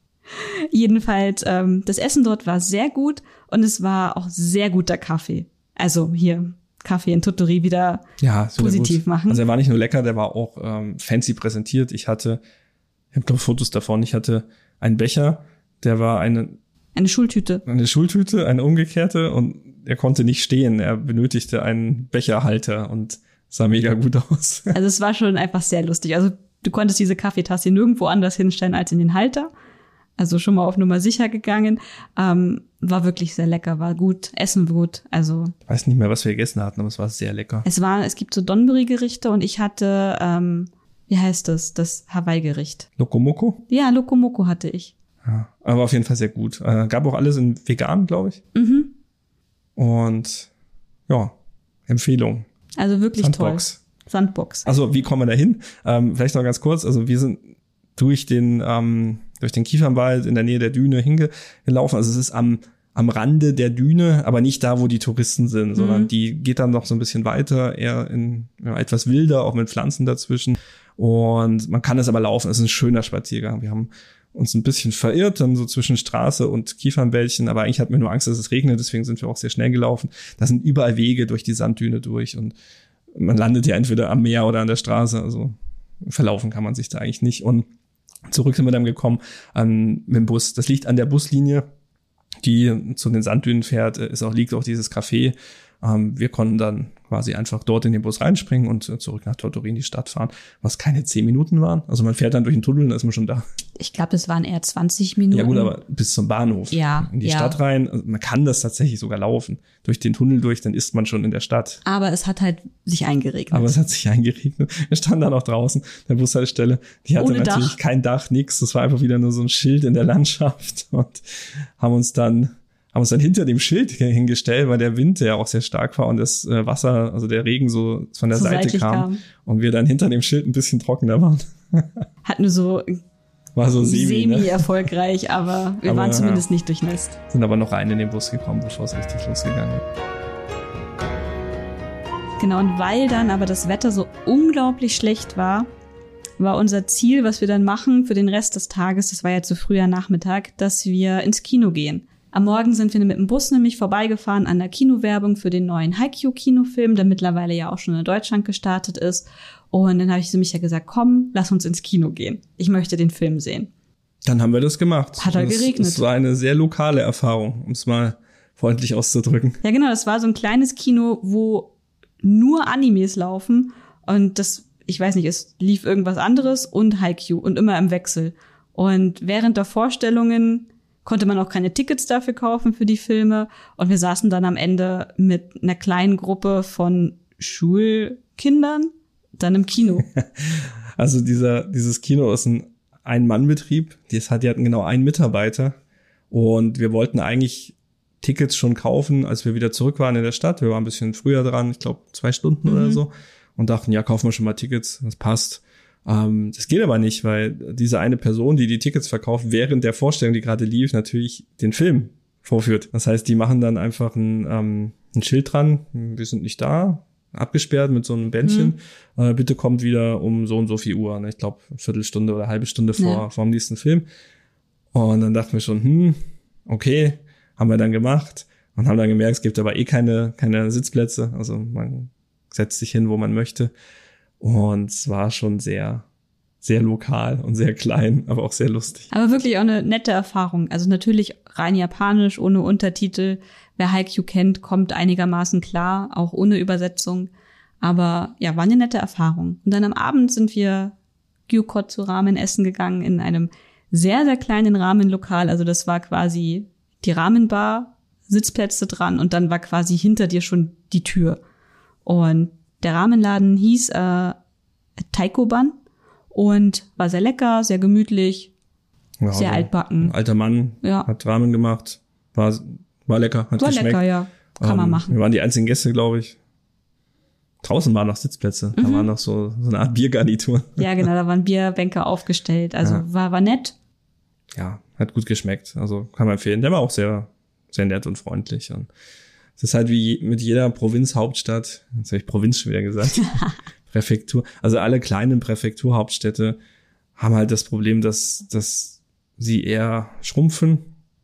Jedenfalls, ähm, das Essen dort war sehr gut und es war auch sehr guter Kaffee. Also hier Kaffee in Tottori wieder ja, positiv machen. Also er war nicht nur lecker, der war auch ähm, fancy präsentiert. Ich hatte, ich habe glaube Fotos davon, ich hatte einen Becher, der war eine eine Schultüte. Eine Schultüte, eine umgekehrte und er konnte nicht stehen. Er benötigte einen Becherhalter und sah mega gut aus. Also es war schon einfach sehr lustig. Also du konntest diese Kaffeetasse nirgendwo anders hinstellen als in den Halter. Also schon mal auf Nummer sicher gegangen. Ähm, war wirklich sehr lecker, war gut, Essen gut. Also ich weiß nicht mehr, was wir gegessen hatten, aber es war sehr lecker. Es war, es gibt so Donburi-Gerichte und ich hatte, ähm, wie heißt das, das Hawaii-Gericht. Lokomoko? Ja, Lokomoko hatte ich. Ja, aber auf jeden Fall sehr gut. Äh, gab auch alles in vegan, glaube ich. Mhm. Und ja, Empfehlung. Also wirklich Sandbox. toll. Sandbox. Also wie kommen wir da hin? Ähm, vielleicht noch ganz kurz. Also wir sind durch den ähm, durch den Kiefernwald in der Nähe der Düne hingelaufen. Also es ist am am Rande der Düne, aber nicht da, wo die Touristen sind, sondern mhm. die geht dann noch so ein bisschen weiter, eher in ja, etwas wilder, auch mit Pflanzen dazwischen. Und man kann es aber laufen, es ist ein schöner Spaziergang. Wir haben uns ein bisschen verirrt, dann so zwischen Straße und Kiefernwäldchen, aber eigentlich hatten wir nur Angst, dass es regnet, deswegen sind wir auch sehr schnell gelaufen. Da sind überall Wege durch die Sanddüne durch und man landet ja entweder am Meer oder an der Straße, also verlaufen kann man sich da eigentlich nicht. Und zurück sind wir dann gekommen an, mit dem Bus. Das liegt an der Buslinie, die zu den Sanddünen fährt, ist auch, liegt auch dieses Café. Ähm, wir konnten dann quasi einfach dort in den Bus reinspringen und zurück nach Tortori in die Stadt fahren, was keine zehn Minuten waren. Also man fährt dann durch den Tunnel und dann ist man schon da. Ich glaube, es waren eher zwanzig Minuten. Ja gut, aber bis zum Bahnhof. Ja, in die ja. Stadt rein. Also man kann das tatsächlich sogar laufen. Durch den Tunnel durch, dann ist man schon in der Stadt. Aber es hat halt sich eingeregnet. Aber es hat sich eingeregnet. Wir standen dann auch draußen, der Bushaltestelle. Die hatte Ohne natürlich Dach. kein Dach, nix. Das war einfach wieder nur so ein Schild in der Landschaft. Und haben uns dann haben uns dann hinter dem Schild hingestellt, weil der Wind ja auch sehr stark war und das äh, Wasser, also der Regen so von der So Seite kam, kam und wir dann hinter dem Schild ein bisschen trockener waren. Hatten nur so War so semi, ne? semi-erfolgreich, aber wir Aber, waren zumindest ja. nicht durchnässt. Sind aber noch rein in den Bus gekommen, bevor es richtig losgegangen ist. Genau, und weil dann aber das Wetter so unglaublich schlecht war, war unser Ziel, was wir dann machen für den Rest des Tages, das war ja zu früher Nachmittag, dass wir ins Kino gehen. Am Morgen sind wir mit dem Bus nämlich vorbeigefahren an der Kinowerbung für den neuen Haikyuu-Kinofilm, der mittlerweile ja auch schon in Deutschland gestartet ist. Und dann habe ich zu Micha gesagt, komm, lass uns ins Kino gehen. Ich möchte den Film sehen. Dann haben wir das gemacht. Hat er das, geregnet. Das war eine sehr lokale Erfahrung, um es mal freundlich auszudrücken. Ja genau, das war so ein kleines Kino, wo nur Animes laufen. Und das, ich weiß nicht, es lief irgendwas anderes und Haikyuu und immer im Wechsel. Und während der Vorstellungen konnte man auch keine Tickets dafür kaufen für die Filme. Und wir saßen dann am Ende mit einer kleinen Gruppe von Schulkindern dann im Kino. Also dieser dieses Kino ist ein Ein-Mann-Betrieb. Die hatten genau einen Mitarbeiter. Und wir wollten eigentlich Tickets schon kaufen, als wir wieder zurück waren in der Stadt. Wir waren ein bisschen früher dran, ich glaube zwei Stunden mhm. oder so. Und dachten, ja, kaufen wir schon mal Tickets, das passt. Ähm, das geht aber nicht, weil diese eine Person, die die Tickets verkauft, während der Vorstellung, die gerade lief, natürlich den Film vorführt. Das heißt, die machen dann einfach ein, ähm, ein Schild dran, wir sind nicht da, abgesperrt mit so einem Bändchen. Mhm. Äh, bitte kommt wieder um so und so viel Uhr. Ne? Ich glaube, Viertelstunde oder halbe Stunde vor, ja. vor dem nächsten Film. Und dann dachten wir schon, hm, okay, haben wir dann gemacht und haben dann gemerkt, es gibt aber eh keine, keine Sitzplätze. Also man setzt sich hin, wo man möchte. Und es war schon sehr, sehr lokal und sehr klein, aber auch sehr lustig. Aber wirklich auch eine nette Erfahrung. Also natürlich rein japanisch, ohne Untertitel. Wer Haikyuu kennt, kommt einigermaßen klar, auch ohne Übersetzung. Aber ja, war eine nette Erfahrung. Und dann am Abend sind wir Gyukotsu Ramen essen gegangen in einem sehr, sehr kleinen Ramenlokal. Also das war quasi die Ramenbar, Sitzplätze dran und dann war quasi hinter dir schon die Tür. Und der Ramenladen hieß äh, Taikoban und war sehr lecker, sehr gemütlich, ja, sehr also altbacken. Ein alter Mann ja. hat Ramen gemacht, war war lecker, hat war geschmeckt. War lecker, ja, kann ähm, man machen. Wir waren die einzigen Gäste, glaube ich. Draußen waren noch Sitzplätze, mhm. da war noch so, so eine Art Biergarnitur. Ja, genau, da waren Bierbänke aufgestellt, also ja. war war nett. Ja, hat gut geschmeckt, also kann man empfehlen. Der war auch sehr, sehr nett und freundlich. Und es ist halt wie mit jeder Provinzhauptstadt, jetzt habe ich Provinz schon wieder gesagt, Präfektur, also alle kleinen Präfekturhauptstädte haben halt das Problem, dass, dass sie eher schrumpfen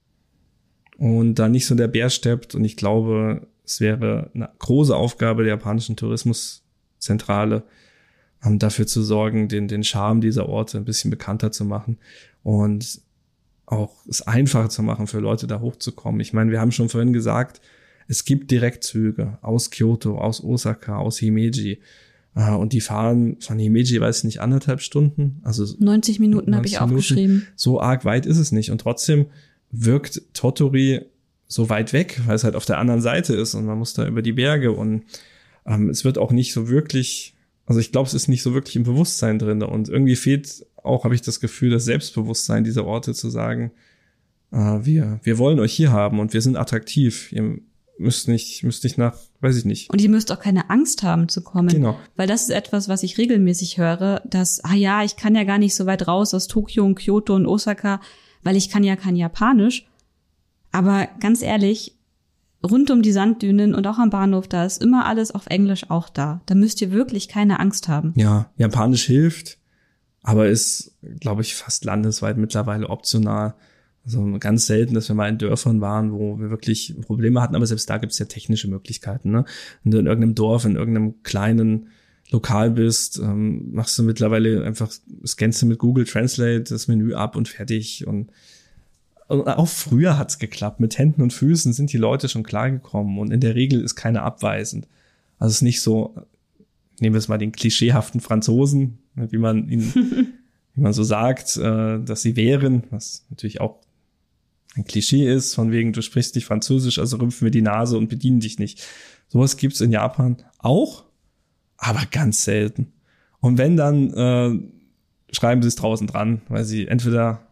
und da nicht so der Bär steppt. Und ich glaube, es wäre eine große Aufgabe der japanischen Tourismuszentrale, um dafür zu sorgen, den, den Charme dieser Orte ein bisschen bekannter zu machen und auch es einfacher zu machen für Leute, da hochzukommen. Ich meine, wir haben schon vorhin gesagt, es gibt Direktzüge aus Kyoto, aus Osaka, aus Himeji. Und die fahren von Himeji, weiß ich nicht, anderthalb Stunden. Also neunzig Minuten habe ich aufgeschrieben. So arg weit ist es nicht. Und trotzdem wirkt Tottori so weit weg, weil es halt auf der anderen Seite ist und man muss da über die Berge. Und ähm, es wird auch nicht so wirklich, also ich glaube, es ist nicht so wirklich im Bewusstsein drin. Und irgendwie fehlt auch, habe ich das Gefühl, das Selbstbewusstsein dieser Orte zu sagen, äh, wir wir wollen euch hier haben und wir sind attraktiv. Ihr müsst nicht, müsst nicht nach, weiß ich nicht. Und ihr müsst auch keine Angst haben zu kommen. Genau. Weil das ist etwas, was ich regelmäßig höre, dass, ah ja, ich kann ja gar nicht so weit raus aus Tokio und Kyoto und Osaka, weil ich kann ja kein Japanisch. Aber ganz ehrlich, rund um die Sanddünen und auch am Bahnhof, da ist immer alles auf Englisch auch da. Da müsst ihr wirklich keine Angst haben. Ja, Japanisch hilft, aber ist, glaube ich, fast landesweit mittlerweile optional. Also ganz selten, dass wir mal in Dörfern waren, wo wir wirklich Probleme hatten, aber selbst da gibt es ja technische Möglichkeiten. Ne? Wenn du in irgendeinem Dorf, in irgendeinem kleinen Lokal bist, ähm, machst du mittlerweile einfach, scannst du mit Google Translate das Menü ab und fertig. Und, und auch früher hat's geklappt. Mit Händen und Füßen sind die Leute schon klargekommen und in der Regel ist keiner abweisend. Also es ist nicht so, nehmen wir jetzt mal den klischeehaften Franzosen, wie man ihn, wie man so sagt, äh, dass sie wären, was natürlich auch ein Klischee ist, von wegen, du sprichst nicht Französisch, also rümpfen wir die Nase und bedienen dich nicht. Sowas gibt's in Japan auch, aber ganz selten. Und wenn, dann äh, schreiben sie es draußen dran, weil sie entweder,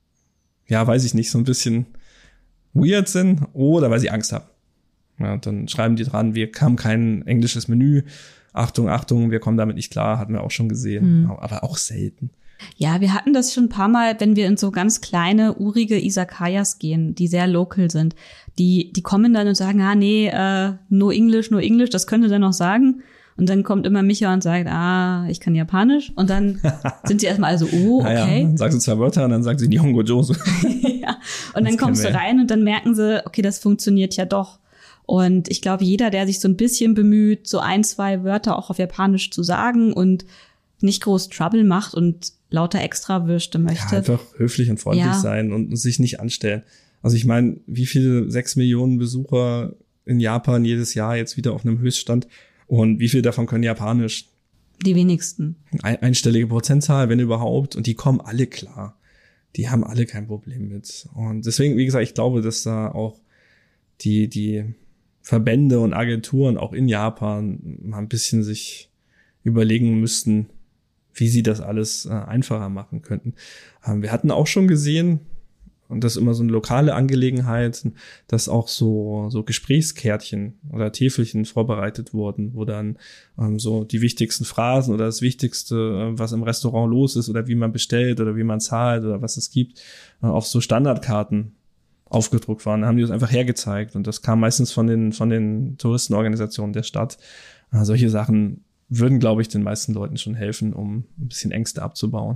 ja, weiß ich nicht, so ein bisschen weird sind oder weil sie Angst haben. Ja, dann schreiben die dran, wir haben kein englisches Menü. Achtung, Achtung, wir kommen damit nicht klar, hatten wir auch schon gesehen, hm. aber auch selten. Ja, wir hatten das schon ein paar Mal, wenn wir in so ganz kleine, urige Izakayas gehen, die sehr local sind. Die die kommen dann und sagen, ah nee, äh, nur Englisch, nur Englisch, das könnt ihr dann noch sagen. Und dann kommt immer Micha und sagt, ah, ich kann Japanisch. Und dann sind sie erstmal also, oh, okay. Ja, ja. Dann sagst du zwei Wörter und dann sagt sie Nihongo Josu. Ja. Und dann kommst du rein und dann merken sie, okay, das funktioniert ja doch. Und ich glaube, jeder, der sich so ein bisschen bemüht, so ein, zwei Wörter auch auf Japanisch zu sagen und nicht groß Trouble macht und lauter Extrawürste möchte. Ja, einfach höflich und freundlich ja. sein und sich nicht anstellen. Also ich meine, wie viele sechs Millionen Besucher in Japan jedes Jahr jetzt wieder auf einem Höchststand und wie viele davon können Japanisch? Die wenigsten. Ein, einstellige Prozentzahl, wenn überhaupt. Und die kommen alle klar. Die haben alle kein Problem mit. Und deswegen, wie gesagt, ich glaube, dass da auch die die Verbände und Agenturen auch in Japan mal ein bisschen sich überlegen müssten, wie sie das alles äh, einfacher machen könnten. Ähm, wir hatten auch schon gesehen, und das ist immer so eine lokale Angelegenheit, dass auch so so Gesprächskärtchen oder Täfelchen vorbereitet wurden, wo dann ähm, so die wichtigsten Phrasen oder das Wichtigste, äh, was im Restaurant los ist oder wie man bestellt oder wie man zahlt oder was es gibt, äh, auf so Standardkarten aufgedruckt waren. Da haben die das einfach hergezeigt und das kam meistens von den von den Touristenorganisationen der Stadt. Äh, solche Sachen würden, glaube ich, den meisten Leuten schon helfen, um ein bisschen Ängste abzubauen.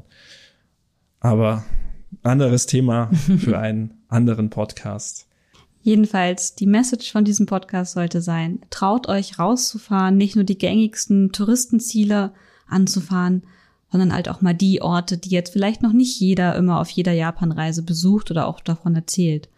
Aber anderes Thema für einen anderen Podcast. Jedenfalls, die Message von diesem Podcast sollte sein, traut euch rauszufahren, nicht nur die gängigsten Touristenziele anzufahren, sondern halt auch mal die Orte, die jetzt vielleicht noch nicht jeder immer auf jeder Japanreise besucht oder auch davon erzählt.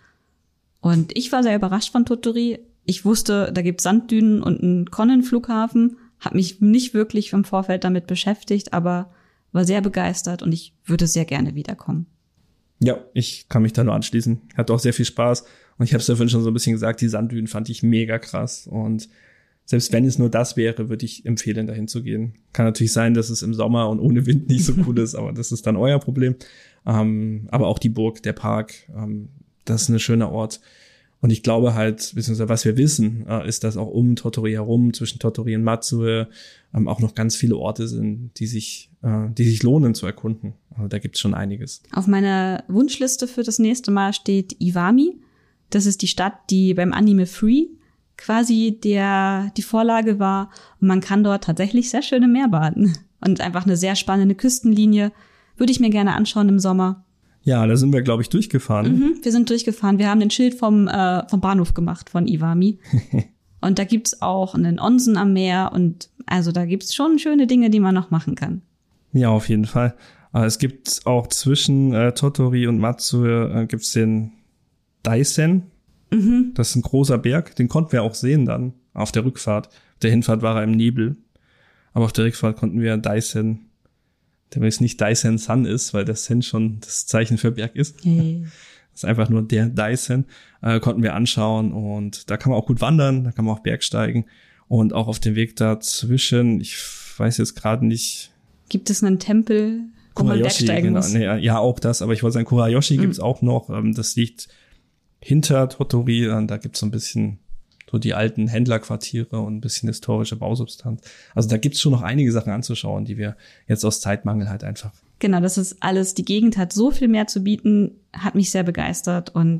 Und ich war sehr überrascht von Tottori. Ich wusste, da gibt's Sanddünen und einen Konnen-Flughafen, habe mich nicht wirklich im Vorfeld damit beschäftigt, aber war sehr begeistert und ich würde sehr gerne wiederkommen. Ja, ich kann mich da nur anschließen. Hat auch sehr viel Spaß. Und ich habe es ja vorhin schon so ein bisschen gesagt, die Sanddünen fand ich mega krass. Und selbst wenn es nur das wäre, würde ich empfehlen, dahin zu gehen. Kann natürlich sein, dass es im Sommer und ohne Wind nicht so cool ist, aber das ist dann euer Problem. Ähm, aber auch die Burg, der Park, ähm, das ist ein schöner Ort. Und ich glaube halt, beziehungsweise was wir wissen, äh, ist, dass auch um Tottori herum, zwischen Tottori und Matsue, ähm, auch noch ganz viele Orte sind, die sich, äh, die sich lohnen zu erkunden. Also da gibt's schon einiges. Auf meiner Wunschliste für das nächste Mal steht Iwami. Das ist die Stadt, die beim Anime Free quasi der die Vorlage war. Und man kann dort tatsächlich sehr schön im Meer baden. Und einfach eine sehr spannende Küstenlinie. Würde ich mir gerne anschauen im Sommer. Ja, da sind wir, glaube ich, durchgefahren. Mhm, wir sind durchgefahren. Wir haben den Schild vom äh, vom Bahnhof gemacht, von Iwami. Und da gibt's auch einen Onsen am Meer. Und also da gibt's schon schöne Dinge, die man noch machen kann. Ja, auf jeden Fall. Aber es gibt auch zwischen äh, Tottori und Matsue äh, gibt's den Daisen. Mhm. Das ist ein großer Berg. Den konnten wir auch sehen dann auf der Rückfahrt. Auf der Hinfahrt war er im Nebel. Aber auf der Rückfahrt konnten wir Daisen, der jetzt nicht Daisen San ist, weil das Sen schon das Zeichen für Berg ist. Hey. Das ist einfach nur der Daisen, äh, konnten wir anschauen und da kann man auch gut wandern, da kann man auch Bergsteigen und auch auf dem Weg dazwischen, ich weiß jetzt gerade nicht. Gibt es einen Tempel, wo man bergsteigen genau, muss? Nee, ja, auch das, aber ich wollte sagen, Kurayoshi mhm. gibt's auch noch, ähm, das liegt hinter Tottori, äh, da gibt's so ein bisschen so die alten Händlerquartiere und ein bisschen historische Bausubstanz. Also da gibt's schon noch einige Sachen anzuschauen, die wir jetzt aus Zeitmangel halt einfach. Genau, das ist alles, die Gegend hat so viel mehr zu bieten, hat mich sehr begeistert und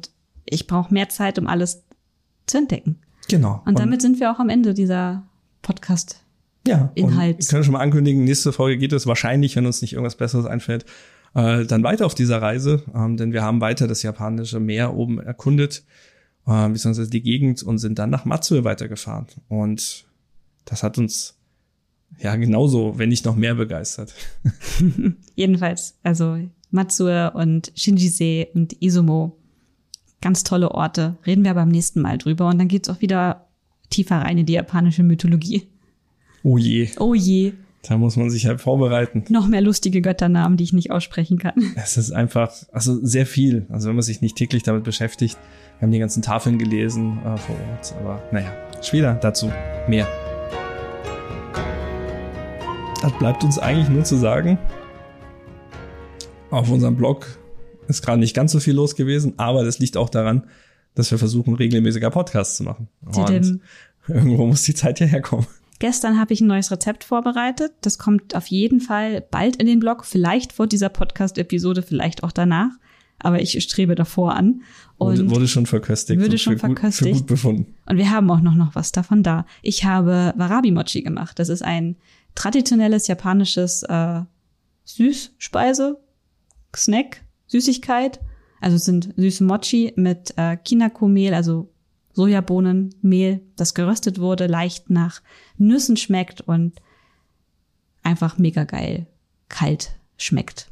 ich brauche mehr Zeit, um alles zu entdecken. Genau. Und damit und, sind wir auch am Ende dieser Podcast. Ja, Inhalt. Und wir können schon mal ankündigen, nächste Folge geht es wahrscheinlich, wenn uns nicht irgendwas Besseres einfällt, äh, dann weiter auf dieser Reise, ähm, denn wir haben weiter das japanische Meer oben erkundet, äh, beziehungsweise die Gegend und sind dann nach Matsue weitergefahren. Und das hat uns ja genauso, wenn nicht noch mehr begeistert. Jedenfalls, also Matsue und Shinjisei und Izumo, ganz tolle Orte. Reden wir aber beim nächsten Mal drüber und dann geht's auch wieder tiefer rein in die japanische Mythologie. Oh je. Oh je. Da muss man sich halt vorbereiten. Noch mehr lustige Götternamen, die ich nicht aussprechen kann. Es ist einfach, also sehr viel. Also wenn man sich nicht täglich damit beschäftigt. Wir haben die ganzen Tafeln gelesen äh, vor Ort. Aber naja, später dazu mehr. Das bleibt uns eigentlich nur zu sagen, auf unserem Blog ist gerade nicht ganz so viel los gewesen, aber das liegt auch daran, dass wir versuchen, regelmäßiger Podcasts zu machen. Und irgendwo muss die Zeit ja herkommen. Gestern habe ich ein neues Rezept vorbereitet. Das kommt auf jeden Fall bald in den Blog. Vielleicht vor dieser Podcast-Episode, vielleicht auch danach. Aber ich strebe davor an. Und wurde, wurde schon verköstigt. Wurde schon für verköstigt. Gut, für gut befunden. Und wir haben auch noch, noch was davon da. Ich habe Warabi-Mochi gemacht. Das ist ein traditionelles japanisches äh, Süßspeise, Snack, Süßigkeit. Also es sind süße Mochi mit äh, Kinako-Mehl, also Sojabohnenmehl, das geröstet wurde, leicht nach Nüssen schmeckt und einfach mega geil kalt schmeckt.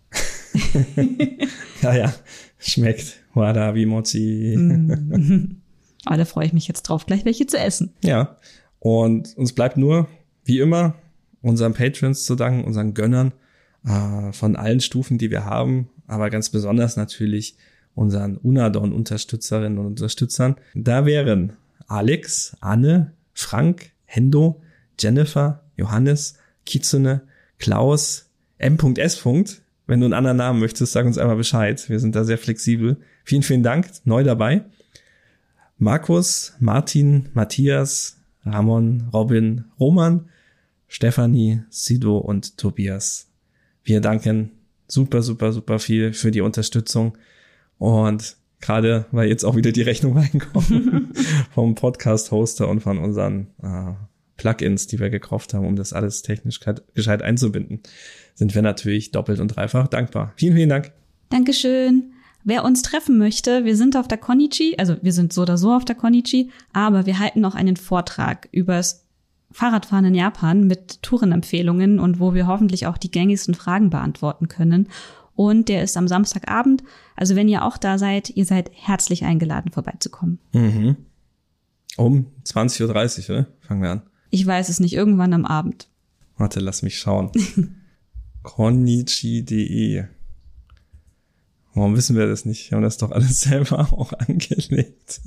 Ja, ja, schmeckt. Warabi-Mochi. Mm. Aber da freue ich mich jetzt drauf, gleich welche zu essen. Ja, und uns bleibt nur, wie immer, unseren Patrons zu danken, unseren Gönnern äh, von allen Stufen, die wir haben, aber ganz besonders natürlich unseren Unadon-Unterstützerinnen und Unterstützern. Da wären Alex, Anne, Frank, Hendo, Jennifer, Johannes, Kitsune, Klaus, M.S. Wenn du einen anderen Namen möchtest, sag uns einmal Bescheid. Wir sind da sehr flexibel. Vielen, vielen Dank. Neu dabei. Markus, Martin, Matthias, Ramon, Robin, Roman, Stefanie, Sido und Tobias. Wir danken super, super, super viel für die Unterstützung. Und gerade, weil jetzt auch wieder die Rechnung reinkommt vom Podcast-Hoster und von unseren äh, Plugins, die wir gekauft haben, um das alles technisch gescheit einzubinden, sind wir natürlich doppelt und dreifach dankbar. Vielen, vielen Dank. Dankeschön. Wer uns treffen möchte, wir sind auf der Konichi, also wir sind so oder so auf der Konichi, aber wir halten noch einen Vortrag übers Fahrradfahren in Japan mit Tourenempfehlungen und wo wir hoffentlich auch die gängigsten Fragen beantworten können. Und der ist am Samstagabend. Also wenn ihr auch da seid, ihr seid herzlich eingeladen, vorbeizukommen. Mhm. Um zwanzig Uhr dreißig, oder? Fangen wir an. Ich weiß es nicht, irgendwann am Abend. Warte, lass mich schauen. Konichi punkt de. Warum wissen wir das nicht? Wir haben das doch alles selber auch angelegt.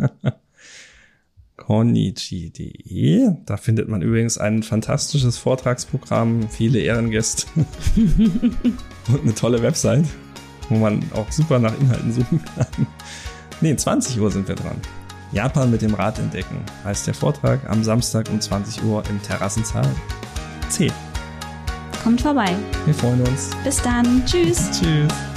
Konichi punkt de. Da findet man übrigens ein fantastisches Vortragsprogramm, viele Ehrengäste und eine tolle Website, wo man auch super nach Inhalten suchen kann. Nee, zwanzig Uhr sind wir dran. Japan mit dem Rad entdecken heißt der Vortrag am Samstag um zwanzig Uhr im Terrassensaal C. Kommt vorbei. Wir freuen uns. Bis dann. Tschüss. Tschüss.